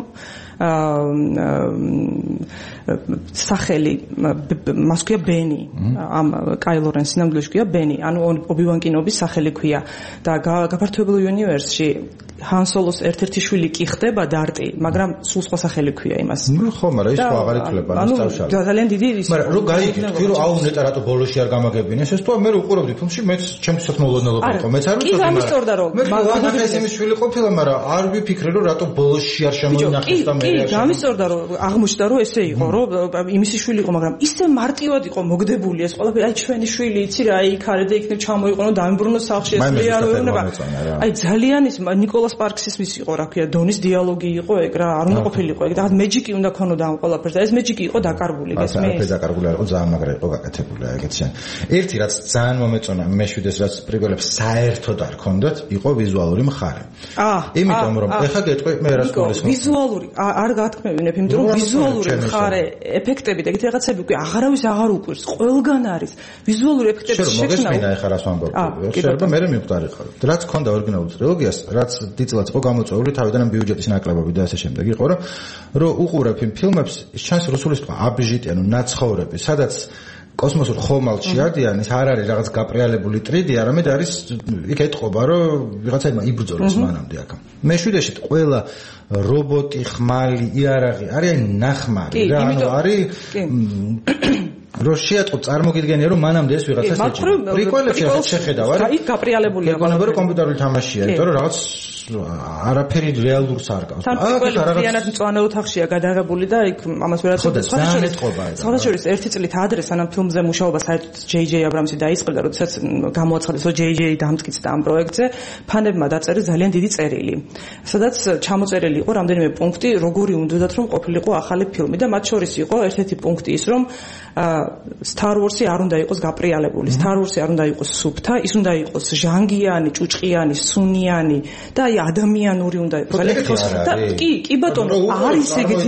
სახელი მას ქვია ბენი ამ კაილო რენს სინამდვილეში ქვია ბენი ანუ ობი-ვან კენობის სახელი ქვია და გაფართოებულ უნივერსში ჰან სოლოს ერთ-ერთი შვილი კი ხდება დარტი მაგრამ სულ სხვა სახელი ქვია იმას ნუ ხო მაგრამ ის ხო აღარ ითვლება ის თავშალი ანუ ძალიან დიდი ის მაგრამ რო გაიგეთ რომ აუ ნეტა რატო ბოლოში არ გამაგებინეს ეს თუ მე რო უყურებდი ფილმში მეც ჩემთვის მოულოდნელობა იყო მეც არ ვიცოდი მაგრამ კი გამისწორდა რომ მაგალითად ეს იმის შვილი ყოფილა მაგრამ არ ვიფიქრე რომ რატო ბოლოში არ შემოინახეს და მე კი გამისწორდა რომ აღმოჩნდა რომ ესე იყო რომ იმისი შვილი იყო მაგრამ ისე მარტივად იყო მოგდებული ეს ყველაფერი აი ჩვენი შვილი იცი რა აი იქ არის და იქნებ ჩამოიყო და ამბრუნოს სახლში ეს მე არ ვეუბნება აი ძალიან ის ნიკოლას პარქსის ვის იყო რა ქვია დონის დიალოგი იყო ეგ რა არ უნდა ყოფილიყო ეგ რაღაც მეჯიკი უნდა ქონოდა ამ ყველაფერს და ეს მეჯიკი იყო დაკარგული ეს მე ეს დაკარგული არ იყო ძალიან მაგრა იყო გაკეთებული ეგეც შენ ერთი რაც ძალიან მომეწონა მეშვიდეს რაც პრიგოლებს საერთოდ არ ქონდათ იყო ვიზუალური მხარე აა იმიტომ რომ ეხა გეტყვი მე რას გულისხმობ ვიზუალური არ გათქმევინებ იმიტომ რომ ვიზუალური მხარე ეფექტები და ეგეთი რაღაცები უკვე აღარავის აღარ უკვირს ყველგან არის ვიზუალური ეფექტების შექმნა შეიძლება მოგესმინა ეხა რას ვამბობ შეიძლება მე მიხვდარიყო. რაც ქონდა ორიგინალურ ტრილოგიას, რაც დიდწილად იყო გამოწვეული თავიდან ამ ბიუჯეტის ნაკლებობი და ასე შემდეგ იყო, რომ რომ უყურებ იმ ფილმებს, ჩანს რუსული სიტყვა აბჟიტი, ანუ ნაცხოვრები, სადაც კოსმოსურ ხომალდში ადიან, ის არ არის რაღაც გაპრიალებული ტრიდი, არამედ არის იქ ეთყობა, რომ ვიღაცაებმა იბრძოლოს მანამდე აქ. მეშვიდეში ყველა რობოტი, ხმალი, იარაღი არის ნახმარი რა, ანუ არის რო შეატყო წარმოგიდგენია რომ მანამდე ეს ვიღაცას ეჭირა. პრიკველებში რაღაც შეხედავ არის. აი გაპრიალებულია. გონებია რომ კომპიუტერული თამაშია, იმიტომ რომ რაღაც არაფერი რეალურს არ გავს. აქ რაღაციანად მწვანე ოთახშია გადაღებული და იქ ამას ვერაცხოვდა. სხვა შორის ერთი წლით ადრე სანამ ფილმზე მუშაობა საერთოდ ჯეი ჯეი აბრამსი დაიწყებდა, როდესაც გამოაცხადეს რომ ჯეი ჯეი დამტკიცდა ამ პროექტზე, ფანებმა დაწერეს ძალიან დიდი წერილი, სადაც ჩამოწერილი იყო რამდენიმე პუნქტი, როგორი უნდათ რომ ყოფილიყო ახალი ფილმი და მათ შორის იყო ერთ-ერთი პუნქტი ის, რომ Star Wars-ი არ უნდა იყოს გაპრიალებული, Star Wars-ი არ უნდა იყოს სუფთა, ის უნდა იყოს ჟანგიანი, ჭუჭყიანი, სუნიანი და აი ადამიანური უნდა იყოს. და კი, კი ბატონო, არის ეგეთი,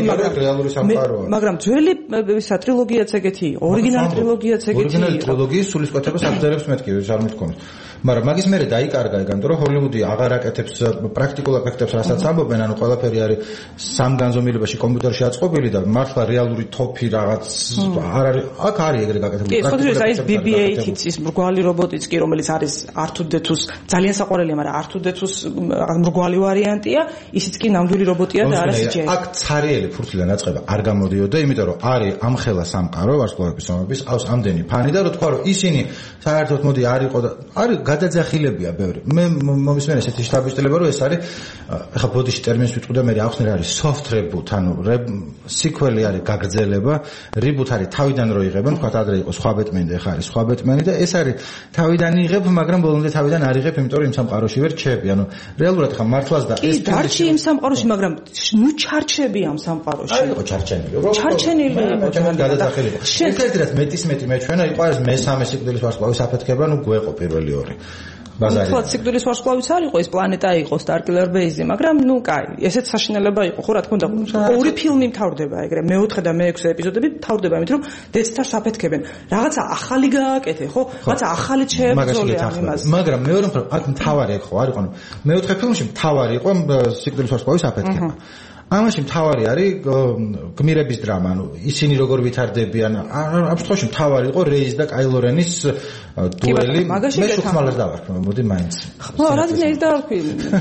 მაგრამ მაგრამ ძველი სატრილოგიაც ეგეთი იყო, ორიგინალი ტრილოგიაც ეგეთი იყო. ორიგინალი ტრილოგიის სულისკვეთებას აღწერებს მეთქი, არ მithkomს. მაგრამ მაგის მერე დაიკარგა, ეგანტო რომ ჰოლივუდი აღარ აკეთებს პრაქტიკულ ეფექტებს, რასაც ამბობენ, ანუ ყველაფერი არის სამ განზომილებაში კომპიუტერში აწყობილი და მართლა რეალური თოფი რაღაც არ არის, აქ არის ეგრე გაკეთებული. კი, ხოდროს აი ეს ბი ბი ეითიც ის მრგვალი რობოტიც კი, რომელიც არის არ თუ დე თუს ძალიან საყვარელია, მაგრამ არ თუ დე თუს მრგვალი ვარიანტია, ისიც კი ნამდვილი რობოტია და არის ჯერ. აქ ცარიელი ფურცლიდან დაწყება არ გამოდიოდა, იმიტომ რომ არის ამხელა სამყარო ვარსკვლავების ომების, ყავს ამდენი ფანი და რო თქვა რომ ისინი საერთოდ მოდი არ იყო და არის გადაძახილებია ბევრი. მე მომისმენ ესეთი შტაბიშტილება რომ ეს არის ახლა ბოდიში ტერმინს ვიტყვი და მე აღხსნე რა არის soft reboot, ანუ სიკველი არის გაგრძელება, reboot არის თავიდან რო იღებენ, თქვა ადრე იყო სხვა ბეტმენი და ახლა არის სხვა ბეტმენი და ეს არის თავიდან იღებ, მაგრამ ბოლომდე თავიდან არ იღებ, იმიტომ რომ იმ სამყაროში ვერ ჩები. ანუ რეალურად ხა მართლაც და ეს დარჩი იმ სამყაროში, მაგრამ ნუ ჩარჩები ამ სამყაროში. არ იყო ჩარჩენილი. ჩარჩენილი იყო გადაძახილება. ერთ-ერთი რაც მეტის მეტი მეჩვენა იყო ეს მესამე სიკვდილის ვარსკვლავის აფეთქება, ნუ გვეყო პირველი ორი. ბაზარი. თქო, სიკვდილის ვარსკვლავიც არ იყო, ეს პლანეტა იყო Starkiller Base-ი, მაგრამ ნუ კაი, ესეც საშინელება იყო, ხო რა თქმა უნდა. ორი ფილმი მთავრდება ეგრე, მეოთხე და მეექვსე ეპიზოდები მთავრდება, იმიტომ რომ Death Star-ს აფეთქებენ. რაღაცა ახალი გააკეთე, ხო? რაღაცა ახალი შეებრძოლე ამას. მაგრამ მეორე მხრივ, აქ მთავარი ხო არ იყო, ანუ მეოთხე ფილმში მთავარი იყო სიკვდილის ვარსკვლავის აფეთქება. ამაში მთავარი არის გმირების დრამა, ანუ ისინი როგორ ვითარდებიან. ამ შემთხვევაში მთავარი იყო რეის და კაილო რენის დუელი. მე შეხმალას დავარქვი, მოდი მაინც. ხო, რადგან ის დავარქვი.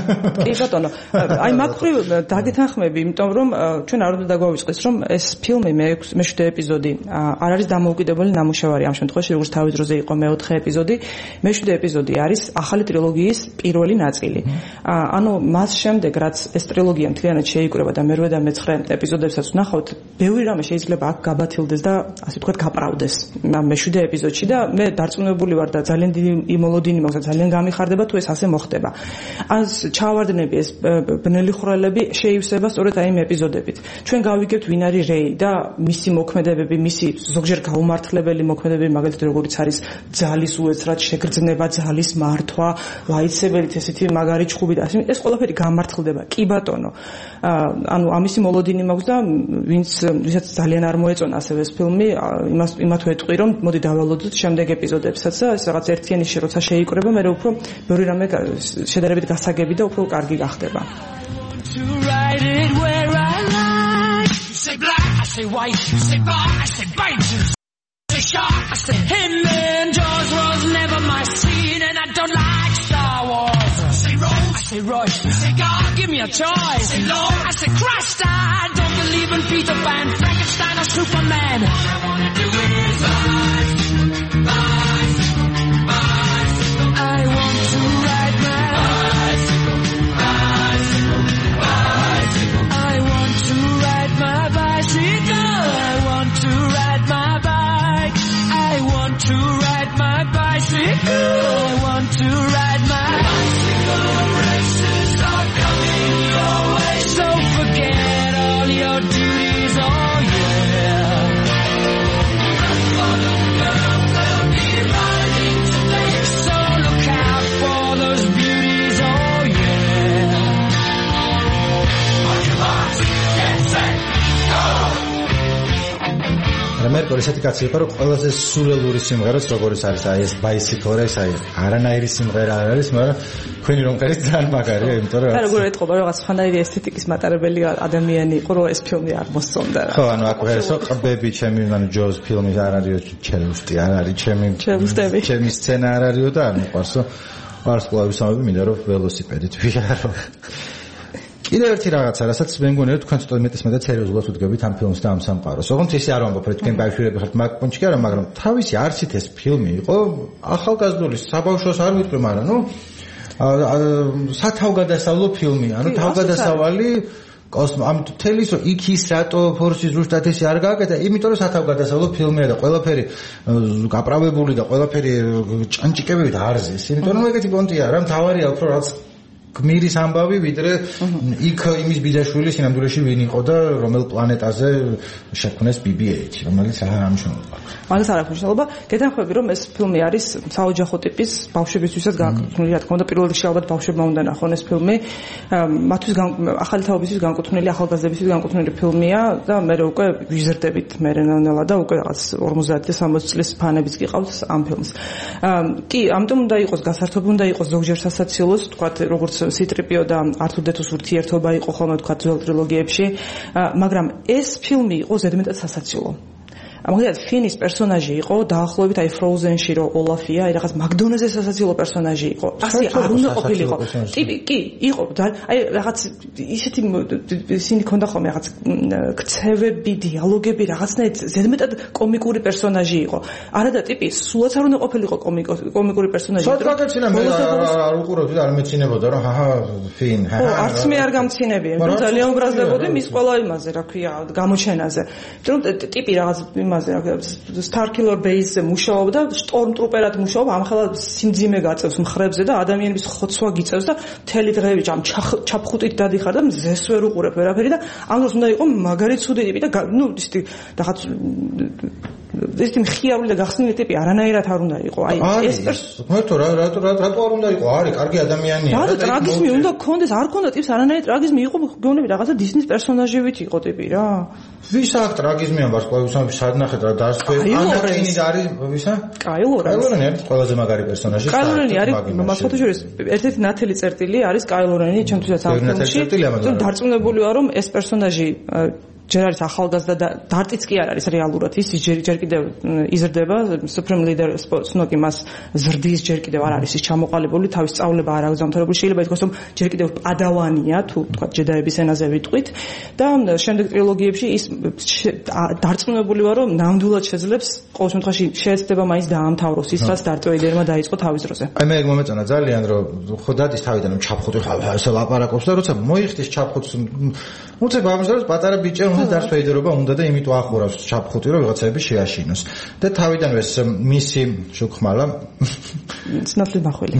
კი ბატონო, აი მაგხრივ დაგეთანხმები, იმიტომ რომ ჩვენ არ უნდა დაგვავიწყდეს, რომ ეს ფილმი მეშვიდე ეპიზოდი არ არის დამოუკიდებელი ნამუშევარი ამ შემთხვევაში, როგორც თავის დროზე იყო მეოთხე ეპიზოდი. მეშვიდე ეპიზოდი არის ახალი ტრილოგიის პირველი ნაწილი. ანუ მას შემდეგ, რაც ეს ტრილოგია მთლიანად შეიკრება და მერვე და მეცხრე ეპიზოდებსაც ვნახავთ, ბევრი რამე შეიძლება აქ გაბათილდეს და ასე ვთქვათ გაპრავდეს ამ მეშვიდე ეპიზოდში და მე დარწმუნებული ვარ და ძალიან დიდი იმოლოდინი მაქვს და ძალიან გამიხარდება თუ ეს ასე მოხდება. ან ჩავარდნები ეს ბნელი ხვრელები შეივსება სწორედ აი იმ ეპიზოდებით. ჩვენ გავიგებთ ვინ არის რეი და მისი მოქმედებები, მისი ზოგჯერ გაუმართლებელი მოქმედებები, მაგალითად როგორიც არის ძალის უეცრად შეგრძნება, ძალის მართვა, ლაიცებელით ესეთი მაგარი ჩხუბი და ეს ყველაფერი გამართლდება. კი ბატონო. ანუ ამისი მოლოდინი მაქვს და ვინც ვისაც ძალიან არ მოეწონა ასევე ეს ფილმი, იმას იმათ ვეტყვი რომ მოდი დავალოდოთ შემდეგ ეპიზოდებსაც და ეს რაღაც ერთიანში როცა შეიკრება, მე უფრო ბევრი რამე შედარებით გასაგები და უფრო კარგი გახდება. I say Rush, say God, give me a choice. Say Lord, I say Christ, I don't believe in Peter Pan, Frankenstein or Superman. All I wanna do is rise, rise, rise. I want to ride my bicycle, bicycle, bicycle. I want to ride my bicycle. I want to ride my bike. I want to ride my bicycle. I want to ride my bicycle. So forget all your duties, oh yeah. მერკორი ესეთი კაცი იყო, რომ ყველაზე სულელური სიმღერაც როგორც არის, აი ეს Bicycle Race, აი არანაირი სიმღერა არ არის, მაგრამ თქვენი რომ წერით ძალიან მაგარია, იმიტომ რომ რა როგორ ეთყობა რაღაც სხვანაირი ესთეტიკის მატარებელი ადამიანი იყო, რომ ეს ფილმი არ მოსწონდა რა. ხო, ანუ აქ ვერასო ყბები ჩემი, ანუ ჯოუს ფილმი არ არისო, ჩელუსტი არ არის, ჩემი ჩემი სცენა არ არისო და არ მიყვარსო. ვარსკვლავისამები მინდა რომ ველოსიპედით ვიარო. კიდევ ერთი რაღაცა, რასაც მე მგონი რომ თქვენ ცოტა მეტის მეტად სერიოზულად ვდგებით ამ ფილმს და ამ სამყაროს. ოღონდ ისე არ ვამბობ, რომ თქვენ ბავშვები ხართ მაგ პონჩი კი არა, მაგრამ თავისი არსით ეს ფილმი იყო ახალგაზრდული საბავშვოს არ ვიტყვი, მაგრამ ნუ სათავგადასავლო ფილმი, ანუ თავგადასავალი კოსმო ამ თელის რომ იქ ის რატო ფორსის ზუსტად ესე არ გააკეთა, იმიტომ რომ სათავგადასავლო ფილმია და ყველაფერი გაправებული და ყველაფერი ჭანჭიკებებით არზეს, იმიტომ რომ ეგეთი პონტია რა, მთავარია უფრო რაც გმირის ამბავი, ვიდრე იქ იმის ბიძაშვილი სინამდვილეში ვინ იყო და რომელ პლანეტაზე შექმნეს ბი ბი ეიჩ, რომელიც არ ამშრომლობა. მაგას არ აქვს მნიშვნელობა. გეთანხმები რომ ეს ფილმი არის საოჯახო ტიპის ბავშვებისთვისაც განკუთვნილი, რა თქმა უნდა, პირველ რიგში ალბათ ბავშვებმა უნდა ნახონ ეს ფილმი. მათთვის ახალი თაობისთვის განკუთვნილი, ახალგაზრდებისთვის განკუთვნილი ფილმია და მე უკვე ვიზრდებით მე რენანელა და უკვე რაღაც ორმოცდაათი და სამოცი წლის ფანებიც გიყავთ ამ ფილმს. კი, ამიტომ უნდა იყოს გასართობი, უნდა იყოს ზოგჯერ სასაცილოს, თქვათ როგორც სიტრიპიო და ართუდეთოს ურთიერთობა იყო ხოლმე თქვა ძველ ტრილოგიებში, მაგრამ ეს ფილმი იყო ზედმეტად სასაცილო. ამგვარად ფინის პერსონაჟი იყო დაახლოებით აი Frozen-ში რო ოლაფია, აი რაღაც მაგდონეზე სასაცილო პერსონაჟი იყო. ასე არ უნდა ყოფილიყო. ტიპი კი, იყო და აი რაღაც ისეთი ისინი ქონდა ხოლმე რაღაც ქცევები, დიალოგები, რაღაცნაირად ზედმეტად კომიკური პერსონაჟი იყო. არა და ტიპი სულაც არ უნდა ყოფილიყო კომიკური პერსონაჟი. სოტრაკეცინა მე არ უყურავდი და არ მეცინებოდა რომ ჰაჰა ფინ, ჰაჰა. არც მე არ გამცინებია, რომ ძალიან უბრალდებოდი მის ყველა იმაზე, რა ქვია, გამოჩენაზე. იმიტომ რომ ტიპი რაღაც Starkiller Base-ზე მუშაობდა, Stormtrooper-ად მუშაობდა, ამხელა სიმძიმე გაწევს მხრებზე და ადამიანების ხოცვა გიწევს და მთელი დღეები ჯამ ჩაფხუტით დადიხარ და მზეს ვერ უყურებ ვერაფერი და ამ დროს უნდა იყო მაგარი ცუდი ტიპი და ნუ ისეთი რაღაც ეს მხიარული და გახსნილი ტიპი არანაირად არ უნდა იყო. აი ეს მეთო რა რა რატო არ უნდა იყო? არის კარგი ადამიანია. რა ტრაგიზმი უნდა გქონდეს, არ ქონდა ტიპს არანაირი ტრაგიზმი იყო, გონები რაღაცა დისნის პერსონაჟებით იყო ტიპი რა. ვის აქვს ტრაგიზმი ამ ვარსკვლავისამებრ სადნახეთ რა დასწრები ანაკინი და არის ვისა? კაილო რენი. კაილო რენი არის ყველაზე მაგარი პერსონაჟი. კაილო რენი არის მასხოთა შორის ერთ-ერთი ნათელი წერტილი არის კაილო რენი ჩემთვისაც ამ ფილმში. დარწმუნებული ვარ რომ ეს პერსონაჟი ჯერ არის ახალგაზრდა და დარტიც კი არ არის რეალურად ის ჯერ ჯერ კიდევ იზრდება Supreme Leader Snoke მას ზრდის ჯერ კიდევ არ არის ის ჩამოყალიბებული თავის სწავლება არ აქვს დამთავრებული შეიძლება ითქვას რომ ჯერ კიდევ პადავანია თუ თქვა ჯედაების ენაზე ვიტყვით და შემდეგ ტრილოგიებში ის დარწმუნებული ვარ რომ ნამდვილად შეძლებს ყოველ შემთხვევაში შეეცდება მაინც დაამთავროს ის რაც Darth Vader-მა დაიწყო თავის დროზე. აი მე მომეწონა ძალიან რომ ხო დადის თავიდან რომ ჩაფხუტი ასე ლაპარაკობს და როცა მოიხდის ჩაფხუტს უცებ ამჟამად პატარა ბიჭი უნდა Darth Vader-ობა უნდა და იმიტომ ახურავს ჩაფხუტი რომ ვიღაცები შეაშინოს და თავიდანვე ეს მისი შუქმალა სინათლის მახვილი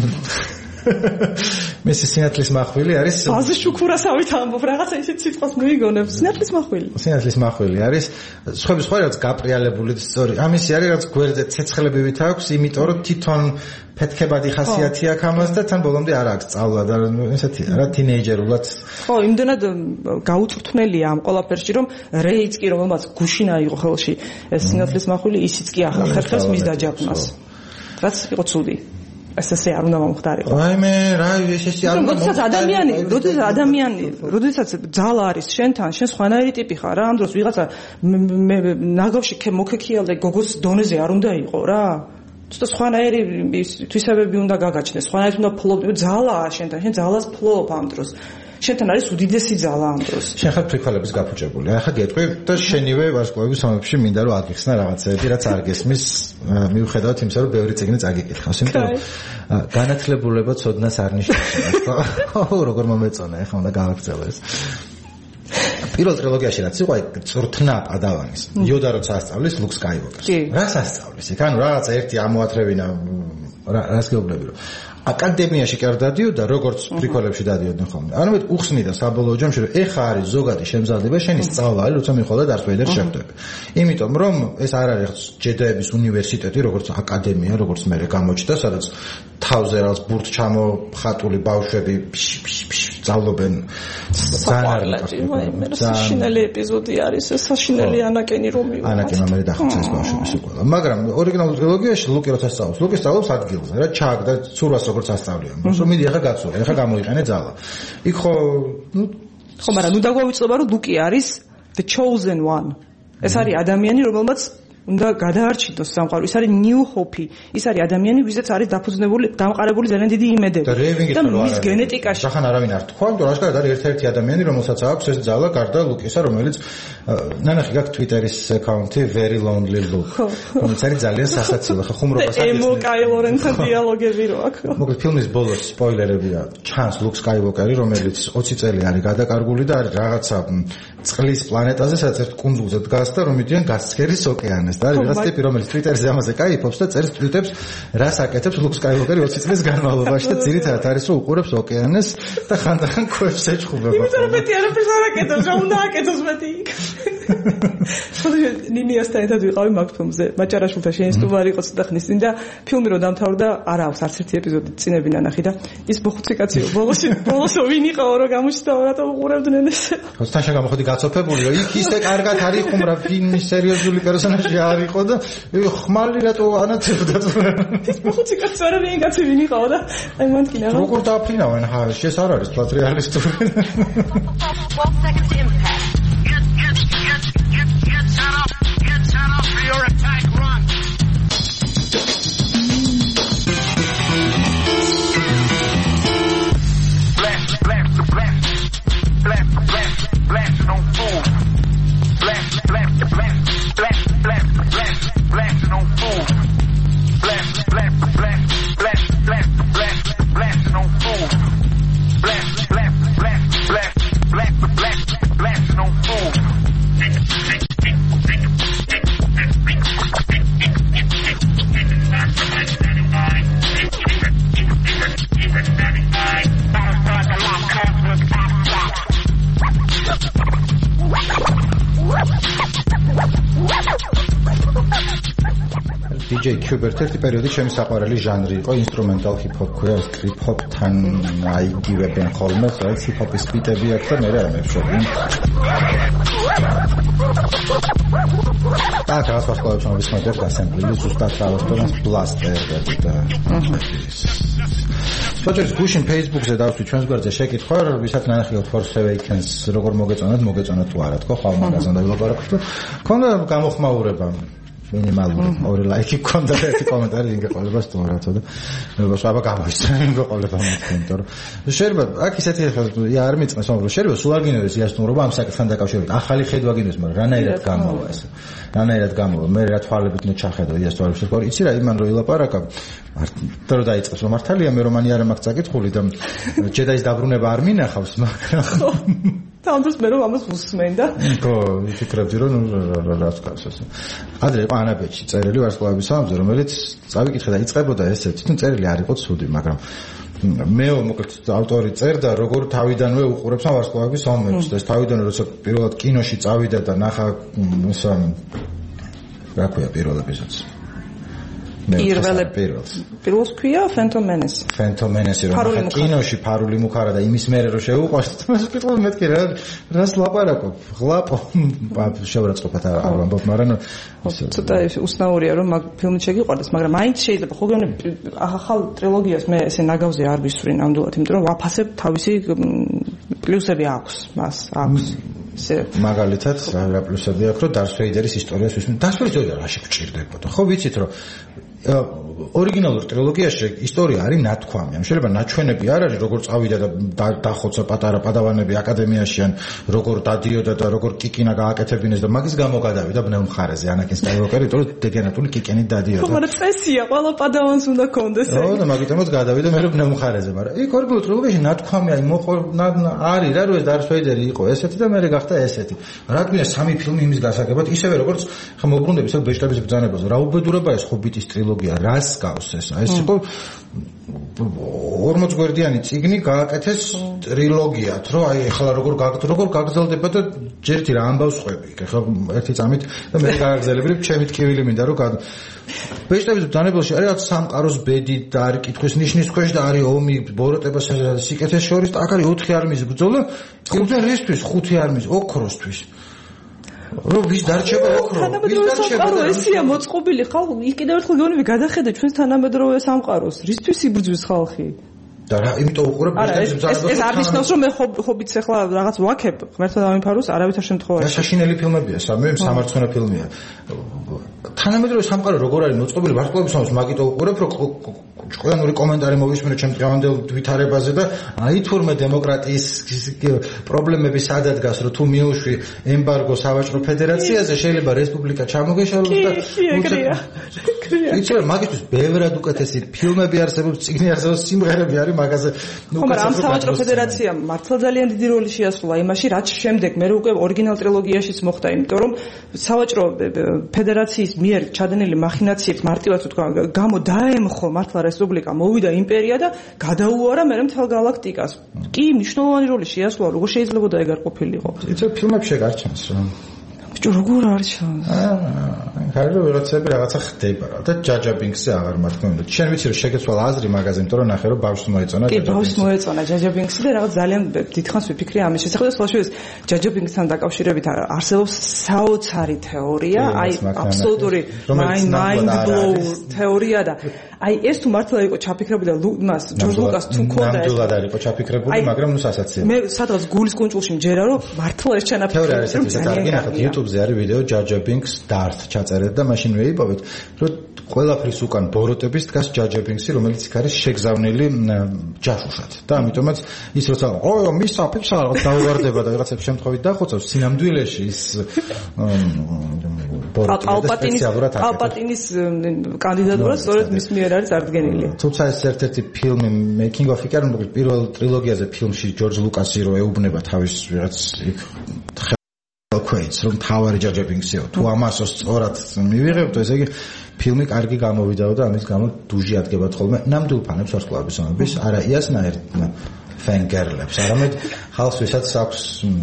მისი სინათლის მახვილი არის ბაზე შუქურასავით ამბობ რაღაცა ისეთ სიტყვას მოიგონებ სინათლის მახვილი სინათლის მახვილი არის სხვების სხვა რაც გაპრიალებული სწორი ამისი არის რაც გვერდზე ცეცხლებივით აქვს იმიტომ რომ თვითონ ფეთქებადი ხასიათი აქვს ამას და თან ბოლომდე არ აქვს სწავლა და ესეთი რა თინეიჯერულად ხო იმდენად გაუწვრთნელია ამ ყველაფერში რომ რეიც კი რომელმაც გუშინა იყო ხელში ეს სინათლის მახვილი ისიც კი ახერხებს მის დაჯაყნას რაც იყო ცუდი ეს ესე არ უნდა მომხდარიყო. აი მე რა ეს ესე არ უნდა. როდესაც ადამიანი, როდესაც ადამიანი, როდესაც ძალა არის შენთან, შენ სხვანაირი ტიპი ხარ რა, ამ დროს ვიღაცა ნაგავში მოგექიალე გოგოს დონეზე არ უნდა იყო რა. ცოტა სხვანაირი თვისებები უნდა გაგაჩნდეს, სხვანაირად უნდა ფლობდე, ძალაა შენთან, შენ ძალას ფლობ ამ დროს. შენთან არის უდიდესი ძალა ამ დროს. შენ ხარ ფრიქვალების გაფუჭებული. ახლა გეტყვი და შენივე ვარსკვლავების სამებში მინდა რომ აგიხსნა რაღაცები, რაც არ გესმის, მიუხედავად იმისა, რომ ბევრი წიგნი წაგიკითხავს, იმიტომ რომ განათლებულება ცოდნას არ ნიშნავს, ხო? როგორ მომეწონა, ახლა უნდა გავაგრძელო ეს. პირველ ტრილოგიაში რაც იყო, აი წვრთნა პადავანის. იოდა როცა ასწავლის ლუკ სკაივოკერს. რას ასწავლის? იქ ანუ რაღაცა ერთი ამოათრევინა რას გეუბნები რომ აკადემიაში კი არ დადიოდა, როგორც პრიკოლებში დადიოდნენ ხოლმე. არამედ უხსნიდა საბოლოო ჯამში, რომ ეხა არის ზოგადი შემზადება შენი სწავლა არის, როცა მიხვალა Darth Vader-ს შეხვდები. იმიტომ რომ ეს არ არის ჯედაების უნივერსიტეტი, როგორც აკადემია, როგორც მე გამოჩნდა, სადაც თავზე რაღაც ბურთ ჩამოხატული ბავშვები სწავლობენ ძალიან საშინელი ეპიზოდი არის ეს საშინელი ანაკენი რომ მივა ანაკენი მე დახოცეს ბავშვების ყველა მაგრამ ორიგინალურ ტრილოგიაში ლუკი როცა სწავლობს ლუკი სწავლობს ადგილზე რა ჩაკ და ცურვას როგორც ასწავლიან რომ მიდი ახლა გაცურე ახლა გამოიყენე ძალა იქ ხო ნუ ხო მაგრამ ნუ დაგვავიწყდება რომ ლუკი არის the chosen one ეს არის ადამიანი რომელმაც უნდა გადაარჩინოს სამყარო. ის არის new hope. ის არის ადამიანი, ვისაც არის დაფუძნებული, დამყარებული ძალიან დიდი იმედები. და მის გენეტიკაში. ახლა არავინ არ თქვა, რომ რაშკარად არის ერთ-ერთი ადამიანი, რომელსაც აქვს ეს ძალა გარდა ლუკისა, რომელიც ნანახი გაქვს Twitter-ის აკაუნტი Very Lonely Luke. რომელიც არის ძალიან სასაცილო. ხა ხუმრობას აქვს. ემო კაილორენთან დიალოგები რო აქვს. მოკლედ ფილმის ბოლოს სპოილერებია. ჩანს Luke Skywalker-ი, რომელიც ოცი წელი არის გადაკარგული და არის რაღაცა წყლის პლანეტაზე, სადაც ერთ კუნძულზე დგას და რომ მიდიან გასცქერის ოკეანეს. და არის რაღაც ტიპი, რომელიც Twitter-ზე ამაზე кайფობს და წერს ტვიტებს, რას აკეთებს Luke Skywalker-ი ოცი წლის განმავლობაში და ძირითადად არის რომ უყურებს ოკეანეს და ხანდახან ქვებს ეჭხუბება. იმიტომ რომ მეტი არაფერს არ აკეთებს, რა უნდა აკეთოს მეტი იქ. ნინიასთან ერთად ვიყავი მაგ ფილმზე. მაჭარაშვილთა შენი სტუმარი იყო ცოტა ხნის წინ და ფილმი რო დამთავრდა, არა აქვს არც ერთი ეპიზოდი წინები ნანახი და ის მოხუცი კაციო. ბოლოსი ბოლოს ვინ იყაო რომ გამოჩნდა რატომ უყურებდნენ ეს? ხოსთან შეგამოხდი გაცოფებული რომ იქ ისე კარგად არის ხუმრა ფილმის სერიოზული პერსონაჟი არ იყო და ხმალი რატო ანაცებდა ეს მოხუცი კაცი არა ვინ კაცი ვინ იყაო და აი მომკინა რა როგორ დააფრინავენ ჰარში ეს არ არის თვათ რეალისტური your attack run. Blast, blast, blast, blast, blast, blast on fool. Blast, blast, blast, blast, blast, blast, blast on fool. Blast, blast, blast, blast, blast, blast, blast on fool. Blast, blast, blast, blast, blast, blast, blast on fool. დი ჯეი Qbert ერთი პერიოდი ჩემი საყვარელი ჟანრი იყო ინსტრუმენტალ ჰიპ-ჰოპ ქვია ჰიპ-ჰოპთან აიგივებენ ხოლმე სადაც ჰიპ-ჰოპის ბიტები აქვს და მე რა მევშობი და რაღაც ვარსკვლავებს მოვისმენთ ასემბლილი ზუსტად დავასწორებს ბლასტერები და სოჭერს გუშინ Facebook-ზე დავსვი ჩვენს გვერდზე შეკითხვა ვისაც ნახეთ Force Awakens როგორ მოგეწონათ მოგეწონათ თუ არა თქო ხალ მაგაზან დავილაპარაკოთ და ქონდა გამოხმაურება მინიმალური ორი ლაიქი ქონდა და ერთი კომენტარი იმგეყოლება სტუმრათო და მე აბა გამოიწვია იმგეყოლება მათი იმიტომ რომ შეიძლება აქ ისეთი ხა არ მიწმეს მაგრამ შეიძლება სულ არ გინდოდეს იასტუმრობა ამ საკითხთან დაკავშირებით ახალი ხედვა გინდოს მაგრამ რანაირად გამოვა ეს რანაირად გამოვა მე რა თვალებით ნუ ჩახედო იასტუმრობის როგორ იცი რა იმან რომ ილაპარაკა მარტო რომ დაიწყეს რომ მართალია მე რომანი არ მაქვს წაკითხული და ჯედაის დაბრუნება არ მინახავს მაგრამ და ამას მე რომ ამას ვუსმენ და ხო ვიფიქრებდი რომ რაც გავს ასე ადრე იყო ანაბეჭი წერილი ვარსკვლავების სამზე რომელიც წავიკითხე და იწყებოდა ესეც თუნ წერილი არ იყო ცუდი მაგრამ მე მოკლედ ავტორი წერდა როგორ თავიდანვე უყურებს ამ ვარსკვლავების სამებს და ეს თავიდანვე როცა პირველად კინოში წავიდა და ნახა ეს რა ქვია პირველ ეპიზოდს პირველ პირველს პირველს ქვია Phantom Menace Phantom Menace რომ კინოში ფარული მუხარა და იმის მერე რომ შეუყვარს მას ვიტყვი მეთქი რა რას ლაპარაკობ ღლაპო შევრაცხყოფათ არ ვამბობ მაგრამ ცოტა უსნაურია რომ მაგ ფილმი შეგიყვარდეს მაგრამ მაინც შეიძლება ხო გონე ახალ ტრილოგიას მე ესე ნაგავზე არ ვისვრინ ნამდვილად იმიტომ რომ ვაფასებ თავისი პლუსები აქვს მას აქვს მაგალითად რა პლუსები აქვს რომ Darth Vader-ის ისტორიას ვისმენ Darth Vader რაში გჭირდებოდა ხო ვიცით რომ ორიგინალურ ტრილოგიაში ისტორია არის ნათქვამი. ამ შეიძლება ნაჩვენები არ არის, როგორ წავიდა და დახოცა პატარა პადავანები აკადემიაში ან როგორ დადიოდა და როგორ კიკინა გააკეთებინეს და მაგის გამო გადავიდა ბნელ მხარეზე ანაკინ სკაივოკერი, იმიტომ რომ დეგენატული კიკინით დადიოდა. მაგრამ წესია, ყველა პადავანს უნდა კონდეს. ხო, და მაგიტომაც გადავიდა მე ბნელ მხარეზე, მაგრამ იქ ორიგინალურ ტრილოგიაში ნათქვამი აი მოყოლ არის რა რომ ეს Darth Vader-ი იყო ესეთი და მე გახდა ესეთი. რა თქმა სამი ფილმი იმის გასაგებად, ისევე როგორც ხა მოbrunდები ისე ბეჭდების ბრძანებაზე. რა უბედურება ეს ხობიტის ტრილოგია, რას გავს ეს? აი ეს იყო ორმოც გვერდიანი წიგნი გააკეთეს ტრილოგიად, რომ აი ახლა როგორ როგორ გაგრძელდება და ჯერტი რა ამბავს ხვები იქ ახლა ერთი წამით და მე გააგზელებელი ჩემი ტკივილი მინდა რომ გად ბეჭდების ბრძანებელში არის რაღაც სამყაროს ბედი და არის კითხვის ნიშნის ქვეშ და არის ომი ბოროტება სიკეთეს შორის და აქ არის ოთხი არმიის ბრძოლა ხუთი რისთვის ხუთი არმიის ოქროსთვის რომ ვის დარჩება ოქრო ვის დარჩება და ესია მოწყობილი ხალხი იქ კიდევ ერთხელ გეუბნები გადახედე ჩვენს თანამედროვე სამყაროს რისთვის იბრძვის ხალხი და რა იმიტომ უყურებ ბეჭდების ბრძანებას ეს არ ნიშნავს რომ მე ჰობიტს ახლა რაღაც ვაქებ ღმერთთან ამიფაროს არავითარ შემთხვევაში და შაშინელი ფილმებია სამი სამარცხვენა ფილმია თანამედროვე სამყარო როგორ არის მოწყობილი ვარსკვლავების სამყაროს მაგიტო უყურებ რომ ყველანური კომენტარი მოვისმენე ჩემს დღევანდელ ვითარებაზე და აი თურმე დემოკრატიის პრობლემები სადაც დგას რომ თუ მიუშვი ემბარგო სავაჭრო ფედერაციაზე შეიძლება რესპუბლიკა ჩამოგეშალოს და იცი რა მაგისთვის ბევრად უკეთესი ფილმები არსებობს წიგნი არსებობს სიმღერები არის მაგაზე ნუ ამ სავაჭრო ფედერაციამ მართლა ძალიან დიდი როლი შეასრულა იმაში რაც შემდეგ მე უკვე ორიგინალ ტრილოგიაშიც მოხდა იმიტომ რომ სავაჭრო ფედერაციის მიერ ჩადენილი მახინაციებს მარტივად თქვა გამო დაემხო მართლა რესპუბლიკა მოვიდა იმპერია და გადაუარა მე მთელ galaktikas კი მნიშვნელოვანი როლი შეასრულა როგორ შეიძლება და ეგ არ ყოფილიყო იცი ფილმებში გარჩენს რა ბიჭო როგორ არჩევს აა ხარო ვერაცები რაღაცა ხდება რა და ჯაჯა ბინქსი აღარ მართლა უნდა შენ ვიცი რომ შეგეცვალა აზრი მაგაზე იმიტომ რომ ნახე რომ ბავშვს მოეწონა კი ბავშვს მოეწონა ჯაჯა ბინქსი და რაღაც ძალიან დიდხანს ვიფიქრე ამის შესახებ და სხვაშორის ჯაჯა ბინქსთან დაკავშირებით არსებობს საოცარი თეორია აი აბსოლუტური mind blow თეორია და აი ეს თუ მართლა იყო ჩაფიქრებული და მას ჯორჯ ლუკას თუ მქონდა ეს ნამდვილად არ იყო ჩაფიქრებული მაგრამ ნუ სასაცია მე სადღაც გულის კუნჭულში მჯერა რომ მართლა ეს ჩანაფიქრე თეორია არის ეს კარგი ნახოთ YouTube-ზე არის ვიდეო ჯაჯა ბინქს Darth ჩაწერეთ და მაშინ ვეიპოვეთ რომ ყველაფრის უკან ბოროტების დგას ჯაჯა ბინქსი რომელიც იქ არის შეგზავნილი ჯაშუშად და ამიტომაც ის როცა ოო მისა ფიქრა რაღაც დაუვარდება და რაღაცებს შემთხვევით დახოცავს სინამდვილეში ის ალპატინის ალპატინის კანდიდატურა სწორედ მის მიერ არის წარდგენილი. თუმცა ეს ერთ-ერთი ფილმი Making of იქ არის პირველ ტრილოგიაზე ფილმში ჯორჯ ლუკასი რო ეუბნება თავის რაღაც იქ ხელქვეითს რომ თავარი ჯაჯა ბინქსიო თუ ამასო სწორად მივიღებთ ესე იგი ფილმი კარგი გამოვიდაო და ამის გამო დუჟი ადგებათ ხოლმე ნამდვილ ფანებს ვარსკვლავების ომების არა იასნაირ ფენგერლებს არამედ ხალხს ვისაც აქვს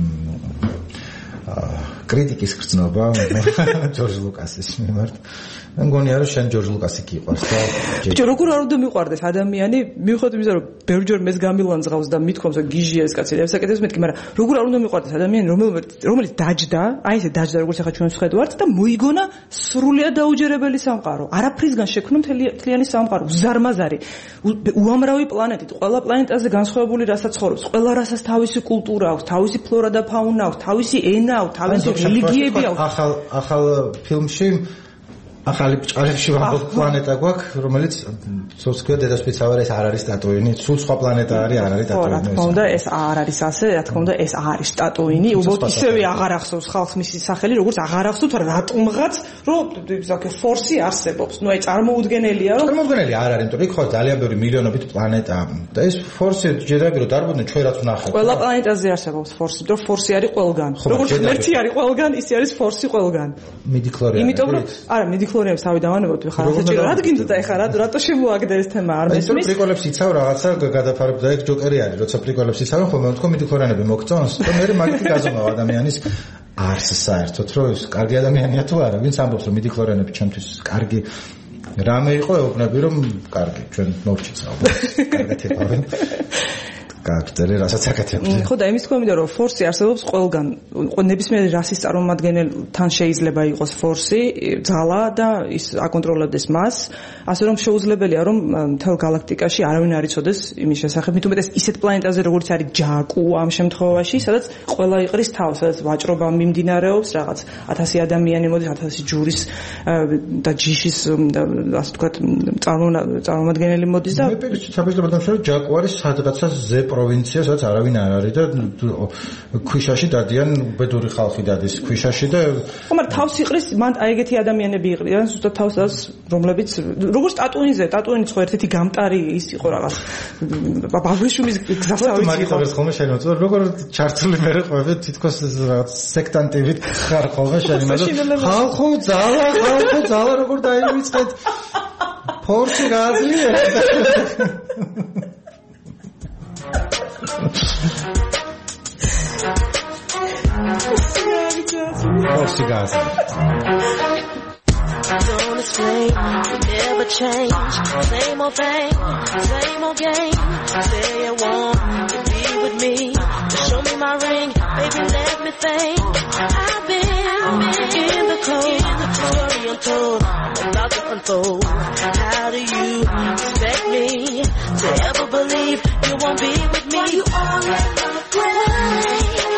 კრიტიკის გრძნობა ჯორჯ ლუკასის მიმართ მე მგონია რომ შენ ჯორჯ ლუკასი გიყვარს და ბიჭო როგორ არ უნდა მიყვარდეს ადამიანი მიუხედავად იმისა რომ ბევრჯერ მეს გამილანძღავს და მithქვამს რომ გიჟია ეს კაცი რევსაკეთებს მეთქი მაგრამ როგორ არ უნდა მიყვარდეს ადამიანი რომელიც რომელიც დაჯდა აი ესე დაჯდა როგორც ახლა ჩვენ ვხედავთ და მოიგონა სრულიად დაუჯერებელი სამყარო არაფრისგან შექმნა მთლიანი სამყარო უზარმაზარი უამრავი პლანეტით ყველა პლანეტაზე განსხვავებული რასაც ცხოვრობს ყველა რასაც თავისი კულტურა აქვს თავისი ფლორა და ფაუნა აქვს თავისი ენა აქვს თავისი რელიგიები აქვს ახალ ახალ ფილმში ახალი ბჭყალებში ვამბობ პლანეტა გვაქვს რომელიც სულს ქვია დედასპიცავარ ეს არ არის ტატუინი სულ სხვა პლანეტა არის არ არის ტატუინი რა თქმა უნდა ეს არ არის ასე რა თქმა უნდა ეს არის ტატუინი უბრალოდ ისევე აღარ ახსოვს ხალხს მისი სახელი როგორც აღარ ახსოვთ რატომღაც რომ ზოგადად ფორსი არსებობს ნუ აი წარმოუდგენელია რომ წარმოუდგენელი არ არის იმიტომ იქ ხო ძალიან ბევრი მილიონობით პლანეტაა და ეს ფორსი ჯერები რომ დარბოდნენ ჩვენ რაც ვნახეთ ყველა პლანეტაზე არსებობს φორსი და форსი არის ყველგან როგორც ღმერთი არის ყველგან ისე არის форსი ყველგან მიდიქლორიანი იმიტომ რომ არა მიდიქლორიებს თავი დავანებოთ ხა საჭირო რა გინდა ეხა რა რატო შემოაგდა ეს თემა არ მესმის ეს პრიკოლებს იცავ რაღაცა გადაფარებ და ეგ ჯოკერი არის როცა პრიკოლებს იცავენ ხოლმე თქო მიდიქლორიანები მოგწონს და მე მაგით გაზომავ ადამიანის არსს საერთოდ რომ ის კარგი ადამიანია თუ არა ვინც ამბობს რომ მიდიქლორიანები ჩემთვის კარგი რამე იყო ეუბნები რომ კარგი ჩვენ მოვჭით ალბათ კარგად იყავენ კარგტერი რასაც აკეთებდნენ. ხო და იმის თქმა მინდა რომ форსი არსებობს ყველგან. ნებისმიერ რასის წარმომადგენელთან შეიძლება იყოს форსი, ძალა და ის აკონტროლდეს მას, ასე რომ შეუძლებელია რომ მთელ galaktikაში არავინ არ იცოდეს იმის შესახებ. მით უმეტეს ისეთ პლანეტაზე როგორც არის ჯაკუ ამ შემთხვევაში, სადაც ყველა იყრის თავს, სადაც ვაჭრობა მიმდინარეობს, რაღაც ათასი ადამიანი მოდის, ათასი ჯურის და ჯიშის ასე ვთქვათ წარმომადგენელი მოდის და მე პირიქით საბჭოთა დამშრომლობა ჯაკუ არის სადღაცა ზე პროვინცია, სადაც არავინ არ არის და ქვიშაში დადიან უბედური ხალხი დადის ქვიშაში და ხო მაგრამ თავს იყრის მან აი ეგეთი ადამიანები იყრიან ზუსტად თავს რომლებიც როგორც ტატუინზე ტატუინი ხო ერთ-ერთი გამტარი ის იყო რაღაც ბაბრიშვილის გზასავით იყო მაგიტოვეს ხოლმე შენ მოწოდო როგორ ჩართული მერე ყვები თითქოს რაღაც სექტანტივით ხარ ხოლმე შენ იმაზე ხალხო ძალა ხალხო ძალა როგორ დაიმიწყეთ ფორსი გაძლიერა Yeah. ხორცი გააზრდა. Don't explain, you never change. Same old thing, same old game. Say you want to be with me, show me my ring, baby, let me think. I've been in the cold, story untold, I'm about to unfold. How do you expect me to ever believe you won't be with me? Why you always play?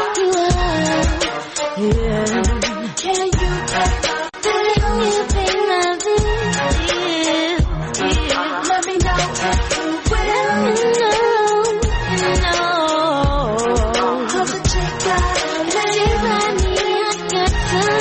Yeah, can you take anything I did? Let me know. Well, no, no. Cause the chick got me, I got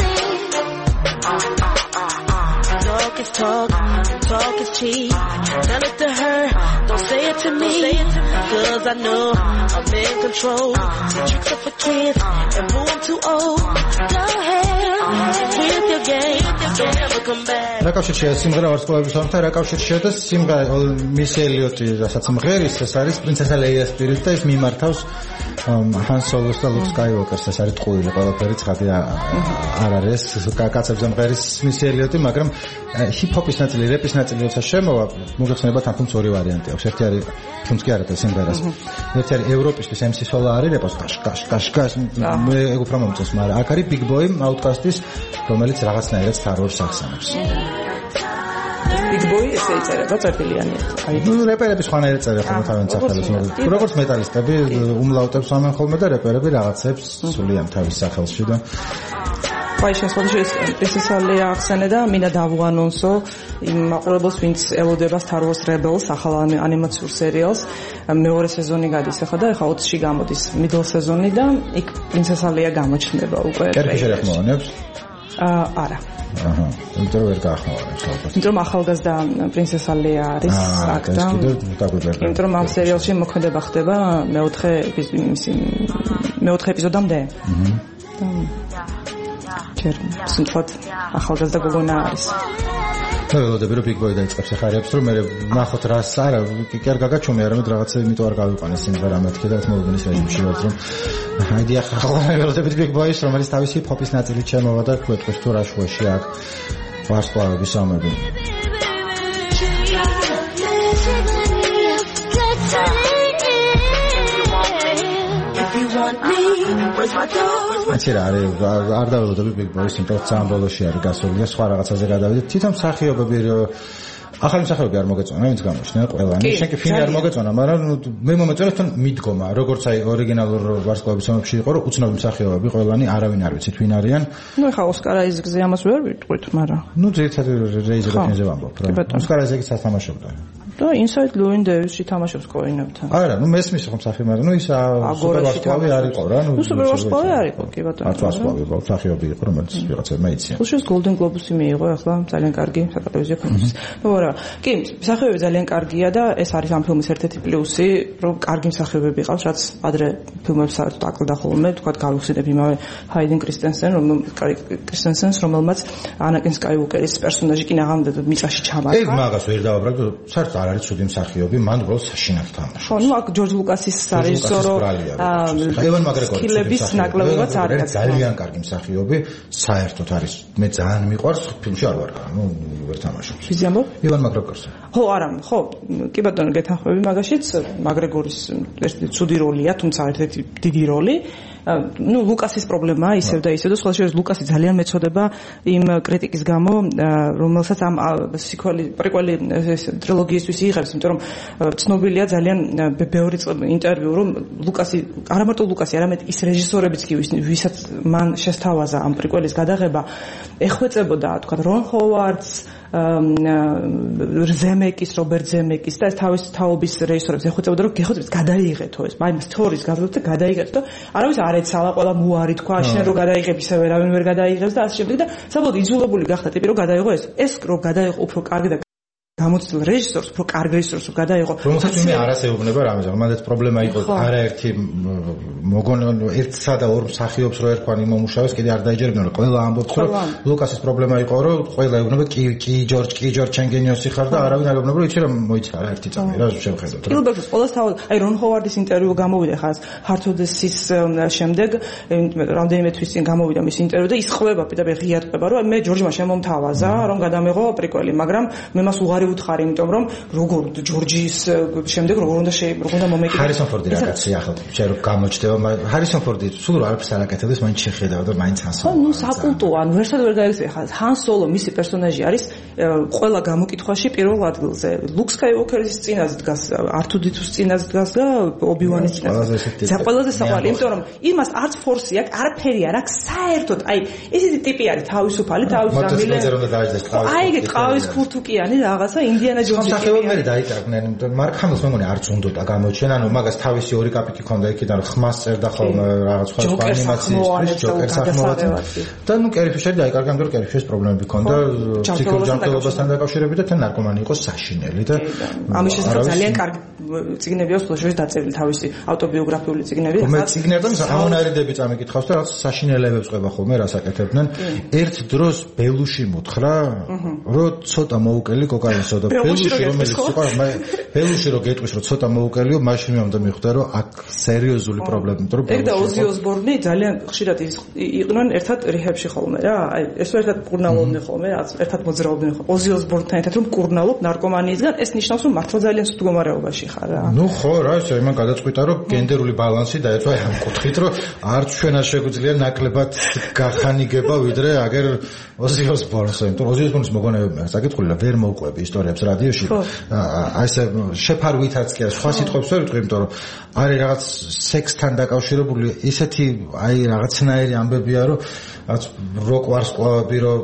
time. Talk is talk, talk is cheap. Tell it to her, don't say it to me. Cause I know I'm in control. The tricks are for kids, and boo, I'm too old. Go ahead, with your game, don't ever come back. რა კავშირშია სიმღერა ვარსკვლავების ომთან, რა კავშირშია და სიმღერა მის ელიოტი, რასაც მღერის, ეს არის პრინცესა ლეიას პირით და ეს მიმართავს Han Solo და Luke Skywalker-ს, ეს არის ტყუილი ყველაფერი ცხადი არ არის კაცებზე მღერის მის ელიოტი, მაგრამ ჰიპ-ჰოპის ნაწილი, რეპის ნაწილი როცა შემოვა, მოგეხსენებათ ამ ფილმს ორი ვარიანტი აქვს. ერთი არის ფილმს კი არა და სიმღერას. ერთი არის ევროპისთვის ემ სი Solar არის რეპოს კაშ კაშ კაშ კაშ მე ეგ უფრო მომწონს, მაგრამ აქ არის Big Boy Outkast-ის, რომელიც რაღაცნაირად Star Wars-ს ახსენებს. Big Boy ესე იწერება წერტილიანი. აი, ნუ რეპერები სხვანაირად წერენ ხოლმე თავიანთ სახელს. როგორც მეტალისტები უმლაუტებს ამენ ხოლმე და რეპერები რაღაცებს სულიან თავის სახელში და აი შესაძლოა პრინცესა ლეა ახსენე და მინდა დავუანონსო იმ მაყურებელს, ვინც ელოდება Star Wars Rebels ახალ ანიმაციურ სერიალს. მეორე სეზონი გადის ახლა და ახლა ოცში გამოდის middle სეზონი და იქ პრინცესა ლეა გამოჩნდება უკვე. კერპი შეეხმოვანებს? აა არა. აჰა, იმიტომ ვერ გაახმოვანებს ალბათ. იმიტომ ახალგაზრდა პრინცესა ლეა არის აქ და იმიტომ ამ სერიალში მოქმედება ხდება მეოთხე მისი მეოთხე ეპიზოდამდე. აჰა. ჯერ სულ ახალგაზრდა გოგონა არის. ველოდები რომ Big Boy დაიწყებს ახარებს რომ მე ნახოთ რას არა კი არ გაგაჩვენე არამედ რაღაცა იმიტომ არ გავიყვანეს სიმღერა მეთქე და თმოგონის რეჟიმში ვარ რომ აიდი ახლა ველოდები Big Boy-ს რომელიც თავისი ჰიპ-ჰოპის ნაწილით შემოვა და გვეტყვის თუ რა შუაში აქ ვარსკვლავების ამები. აჩერა არ დაველოდები Big Boy-ს, იმიტომ რომ ძალიან ბოლოში არის გასული და სხვა რაღაცაზე გადავიდეთ. თვითონ მსახიობები ახალი მსახიობი არ მოგეწონა, ვინც გამოჩნდა ყველანი. შენ კი ფინი არ მოგეწონა, მაგრამ მე მომეწონა თან მიდგომა, როგორც აი ორიგინალურ ვარსკვლავების ომებში იყო, რომ უცნობი მსახიობები ყველანი არავინ არ ვიცით ვინ არიან. ნუ ეხა ოსკარ აიზეკზე ამას ვერ ვიტყვით, მაგრამ ნუ ძირითადად რეიზერ ოფენზე ვამბობ რა. ოსკარ აიზეკი სათამაშობდა. და Inside Llewyn Davis-ში თამაშობს კოინებთან. არა, ნუ მესმის ხომ მსახიობი, მაგრამ ნუ ის სუპერვარსკვლავი არ იყო რა, ნუ სუპერვარსკვლავი არ იყო, კი ბატონო. ვარსკვლავი იყო, მსახიობი იყო, რომელიც ვიღაცებმა იციან. უშუალოდ Golden Globe-ი მიიღო ახლა ძალიან კარგი სატელევიზიო ფილმის. ნუ არა, კი, მსახიობი ძალიან კარგია და ეს არის ამ ფილმის ერთ-ერთი პლუსი, რომ კარგი მსახიობები ყავს, რაც ადრე ფილმებს საერთოდ აკლდა ხოლმე, თქვა გავიხსენებ იმავე Hayden Christensen, რომ Christensen-ს, რომელმაც Anakin Skywalker-ის პერსონაჟი კი ნაღამდა და მიწაში ჩამარხა. ეგ მაგას ვერ დავაბრალდო, საერთოდ არ არის ცუდი მსახიობი, მან უბრალოდ საშინად თამაშობს. ხო, ნუ აქ ჯორჯ ლუკასის სარეჟისორო ევან მაგრეგორის სკილების ნაკლებობაც არის. ძალიან კარგი მსახიობი, საერთოდ არის. მე ძალიან მიყვარს, ფილმში არ ვარ, ნუ ვერ თამაშობს. ვიზი ამბობ? ევან მაგრეგორს. ხო, არა, ხო, კი ბატონო, გეთანხმები მაგაშიც, მაგრეგორის ერთი ცუდი როლია, თუმცა ერთ-ერთი დიდი როლი. ნუ ლუკასის პრობლემაა ისევ და ისევ და სხვა შეიძლება ლუკასი ძალიან მეწოდება იმ კრიტიკის გამო, რომელსაც ამ სიკველი პრიკველი ტრილოგიისთვის იღებს, იმიტომ რომ ცნობილია ძალიან ბევრი ინტერვიუ, რომ ლუკასი, არა მარტო ლუკასი, არამედ ის რეჟისორებიც კი ვისაც მან შესთავაზა ამ პრიკველის გადაღება, ეხვეწებოდა, თქვა რონ ჰოვარდს, ზემეკის, რობერტ ზემეკის და ეს თავის თაობის რეჟისორებს ეხვეწებოდა, რომ გეხოცებთ გადაიღეთო ეს, მაინც თორის გაზრდოთ და გადაიღეთო და არავის არ ეცალა, ყველა მუარი თქვა, შენ რო გადაიღებ ისე ვერავინ ვერ გადაიღებს და ასე შემდეგ და საბოლოოდ იძულებული გახდა ტიპი რომ გადაიღო ეს. ეს რო გადაიღო უფრო კარგი და გამოცდილ რეჟისორს, უფრო კარგ რეჟისორს გადაიღო. რომელსაც მე არას ეუბნება რამეზე, მანდაც პრობლემა იყო არაერთი მოგონო ერთსა და ორ მსახიობს რო ერქვანი მომუშავეს, კიდე არ დაიჯერებდნენ, რომ ყველა ამბობს, რომ ლუკასის პრობლემა იყო, რომ ყველა ეუბნება კი კი ჯორჯ, კი ჯორჯ ჩემ გენიოსი ხარ და არავინ არ ეუბნება, რომ იცი რომ მოიცა არაერთი წამი რა შევხედოთ. სპილბერგის ყოველს თავად, აი რონ ჰოვარდის ინტერვიუ გამოვიდა ხას ჰართოდესის შემდეგ, რამდენიმე თვის წინ გამოვიდა მის ინტერვიუ და ის ხვება პირდაპირ ღიად ხვება, რომ მე ჯორჯმა შემომთავაზა, რომ გადამეღო პრიკველი, მაგრამ მე მას უღარი უთხარი, იმიტომ რომ როგორ ჯორჯის შემდეგ როგორ უნდა როგორ უნდა მომეკიდო. ჰარისონ ფორდი რა კაცია ახლა, შე რომ გამოჩდება, ჰარისონ ფორდი სულ რა არაფერს არ აკეთებს, მაინც შეხედავ და მაინც ჰან სოლო. ხო, ნუ საკულტოა, ანუ ერთად ვერ გაიგე ხა. ჰან სოლო მისი პერსონაჟი არის ყველა გამოკითხვაში პირველ ადგილზე. ლუკ სკაიუოკერის წინაზე დგას, ართუდითუს წინაზე დგას და ობი-ვანის წინაზე. და ყველაზე საყვარელი, იმიტომ რომ იმას არც ფორსი აქვს, არაფერი არ აქვს საერთოდ. აი, ესეთი ტიპი არის თავისუფალი, თავისამილე. აი, ეგ ტყავის ქურთუკიანი რაღაცა ინდიანა ჯონსი. სახელმწიფო დაიკარგნენ, იმიტომ მარკ ჰამილს მე მგონი არც უნდა გამოჩენ, ანუ მაგას თავისი ორი კაპიტი ქონდა იქიდან ხმას წერდა ხოლმე რაღაც სხვა სხვა ანიმაციის ჯოკერს ახმოვანდა. და ნუ კერი ფიშერი დაიკარგა, მაგრამ კერი ფიშერის პრობლემები ქონდა ფსიქოლოგიურ ჯანმრთელობასთან დაკავშირებით და თან ნარკომანი იყო საშინელი და ამის შესახებ ძალიან კარგი წიგნებია სულ დაწერილი თავისი ავტობიოგრაფიული წიგნები. მე წიგნებთან ამონარიდები წამიკითხავს და რაღაც საშინელებებს ყვება ხოლმე რას აკეთებდნენ. ერთ დროს ბელუში მოთხრა, რომ ცოტა მოუკელი კოკაინსო და ბელუში რომელიც იყო, ბელუში რო გეტყვის რომ ცოტა მოუკელიო, მაშინ მე უნდა მიხვდა რომ აქ სერიოზული პრობლემა მეთქო. ეგ და ოზი ოსბორნი ძალიან ხშირად იყვნენ ერთად რეჰაბში ხოლმე რა. აი ეს ერთად კურნალობდნენ ხოლმე, ერთად მოძრაობდნენ ხოლმე. ოზი ოსბორნთან ერთად რომ კურნალობ ნარკომანიისგან, ეს ნიშნავს რომ მართლა ძალიან ცუდ მდგომარეობაში ხარ რა. ნუ ხო რა, ესე იმან გადაწყვიტა რომ გენდერული ბალანსი დაეწვა ამ კუთხით, რომ არც ჩვენ არ შეგვიძლია ნაკლებად გახანიგება ვიდრე აგერ ოზი ოსბორნს. იმიტომ ოზი ოსბორნის მოგონებები საკითხული რა ვერ მოუყვები ისტორიებს რადიოში. აი ესე შეფარვითაც კი არა, სხვა სიტყვებს ვერ ვიტყვი, იმიტომ რომ არის რაღაც სექსთან დაკავშირებული ისეთი აი რაღაცნაირი ამბებია, რომ რაც როკ ვარსკვლავები, რომ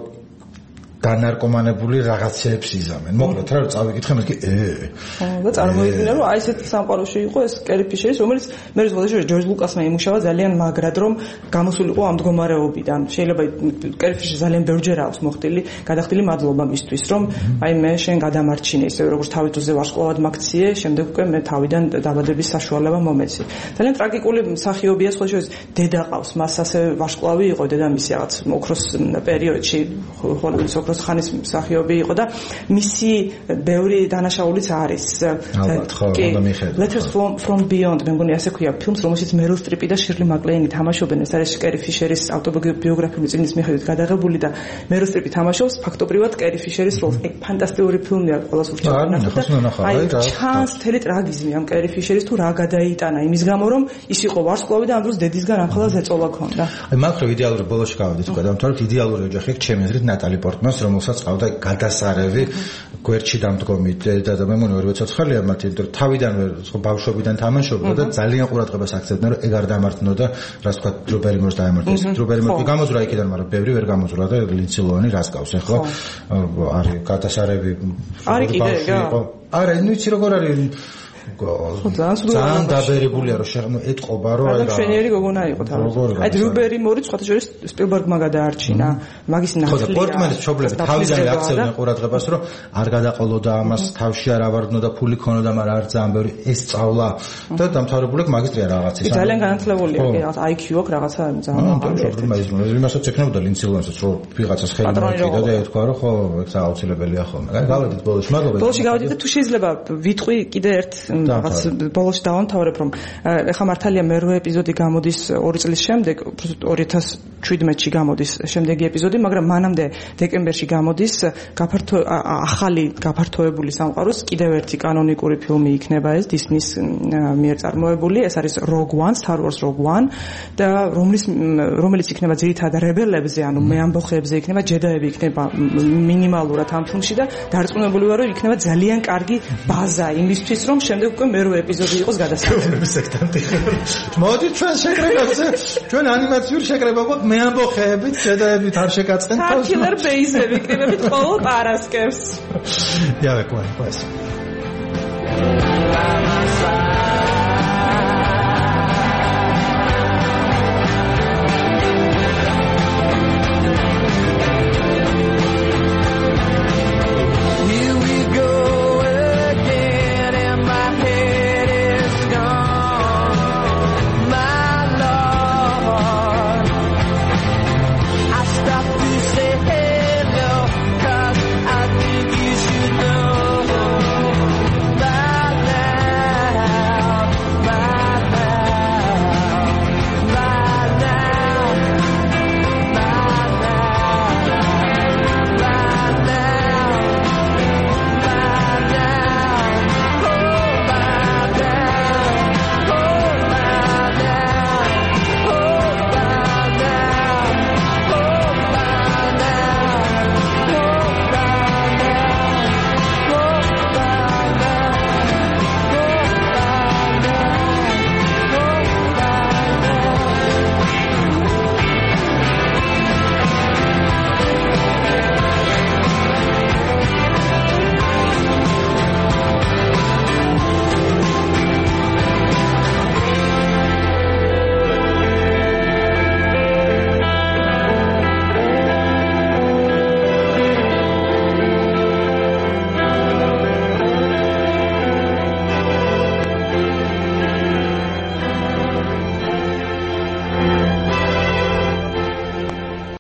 განარკომანებული რაღაცებს იზამენ. მოკლედ რა, რომ წავიკითხე, მე კი ე. ხო, და წარმოიდგინე, რომ აი ესეთ სამყაროში იყო ეს კერი ფიშერის, რომელიც მე როდესაც ჯორჯ ლუკასმა იმუშავა ძალიან მაგრად, რომ გამოსულიყო ამ მდგომარეობიდან. შეიძლება კერი ფიშერი ძალიან ბევრჯერ აქვს მოხდილი, გადახდილი მადლობა მისთვის, რომ აი მე შენ გადამარჩინე, ისე როგორც თავი თუზე ვარსკვლავად მაქციე, შემდეგ უკვე მე თავიდან დაბადების საშუალება მომეცი. ძალიან ტრაგიკული მსახიობია, სხვა შორის დედა ყავს, მას ასე ვარსკვლავი იყო დედამისი რაღაც ოქროს პერიოდში, ჰოლივუდის ოქროს ხანის მსახიობი იყო და მისი ბევრი დანაშაულიც არის. Letters from, from Beyond, მე მგონი ასე ქვია ფილმს, რომელშიც მერილ სტრიპი და შირლი მაკლეინი თამაშობენ. ეს არის კერი ფიშერის ავტობიოგრაფიული წიგნის მიხედვით გადაღებული და მერილ სტრიპი თამაშობს ფაქტობრივად კერი ფიშერის როლს. ეგ ფანტასტიკური ფილმია, ყველას ურჩევთ. აი, ჩანს თელი ტრაგიზმი ამ კერი ფიშერის თუ რა გადაიტანა იმის გამო, რომ ის იყო ვარსკვლავი და ამ დროს დედისგან ამხელა ზეწოლა ქონდა. აი, მაგრამ идеალური ბოლოში გავედით უკვე დამთავრებთ идеალური ოჯახი ჩემი აზრით ნატალი პორტმანს, რომელსაც ყავდა გადასარევი გვერდში დამდგომი და და მე მგონი ორივე ცოცხალია მათი, იმიტომ რომ თავიდანვე ხო ბავშვობიდან თამაშობდა და ძალიან ყურადღებას აქცევდნენ, რომ ეგ არ დამართნო და რას თქვა დრო ბერიმორს დაემართეს. დრო ბერიმორი გამოძვრა იქიდან, მაგრამ ბევრი ვერ გამოძვრა და ლინცი ლოანი რას გავს ახლა? არის გადასარევი. არის კიდე რა. არა, ნუ იცი როგორ არის ხო ძალიან დაბერებულია რომ შეღნო ეთყობა რომ აი და მშვენიერი გოგონა იყო თავად. აი დრუ ბერიმორი სხვათა შორის სპილბერგმა გადაარჩინა. მაგის ნახილი. ხო და პორტმანის მშობლები თავიდანვე აქცევდნენ ყურადღებას რომ არ გადაყოლოდა ამას, თავში არ ავარდნოდა, ფული ქონოდა, მაგრამ არ ძალიან ბევრი ესწავლა და დამთავრებული აქვს მაგისტრია რაღაცის. ძალიან განათლებულია, რაღაც აი კიუ აქვს რაღაცა ძალიან. იმასაც ეკნებოდა ლინცილონსაც რომ ვიღაცას ხელი მოეკიდა და ეთქვა რომ ხო ეგ სააუცილებელია ხოლმე. აი გავედით ბოლოში, მადლობა. ბოლოში გავედით და თუ შეიძლება ვიტყვი კიდე ერთ რაღაც ბოლოს დავამთავრებ რომ ეხლა მართალია მერვე ეპიზოდი გამოდის ორი წლის შემდეგ, ორი ათას შვიდმეტში გამოდის შემდეგი ეპიზოდი, მაგრამ მანამდე დეკემბერში გამოდის გაფართო ახალი გაფართოებული სამყაროს კიდევ ერთი კანონიკური ფილმი იქნება ეს დისნის მიერ წარმოებული, ეს არის Rogue One, Star Wars Rogue One და რომლის რომელიც იქნება ძირითადად რებელებზე, ანუ მეამბოხეებზე იქნება, ჯედაები იქნება მინიმალურად ამ ფილმში და დარწმუნებული ვარ რომ იქნება ძალიან კარგი ბაზა იმისთვის რომ შემდეგ უკვე მერვე ეპიზოდი იყოს გადასახადები სექტანტი. მოდი ჩვენ შეკრებებზე, ჩვენ ანიმაციურ შეკრება გვაქვს მეამბოხეებით, ჯედაებით არ შეკაწყენ. Killer Base-ები იქნებით ყოველ პარასკევს. Ja, ve, quoi, pues.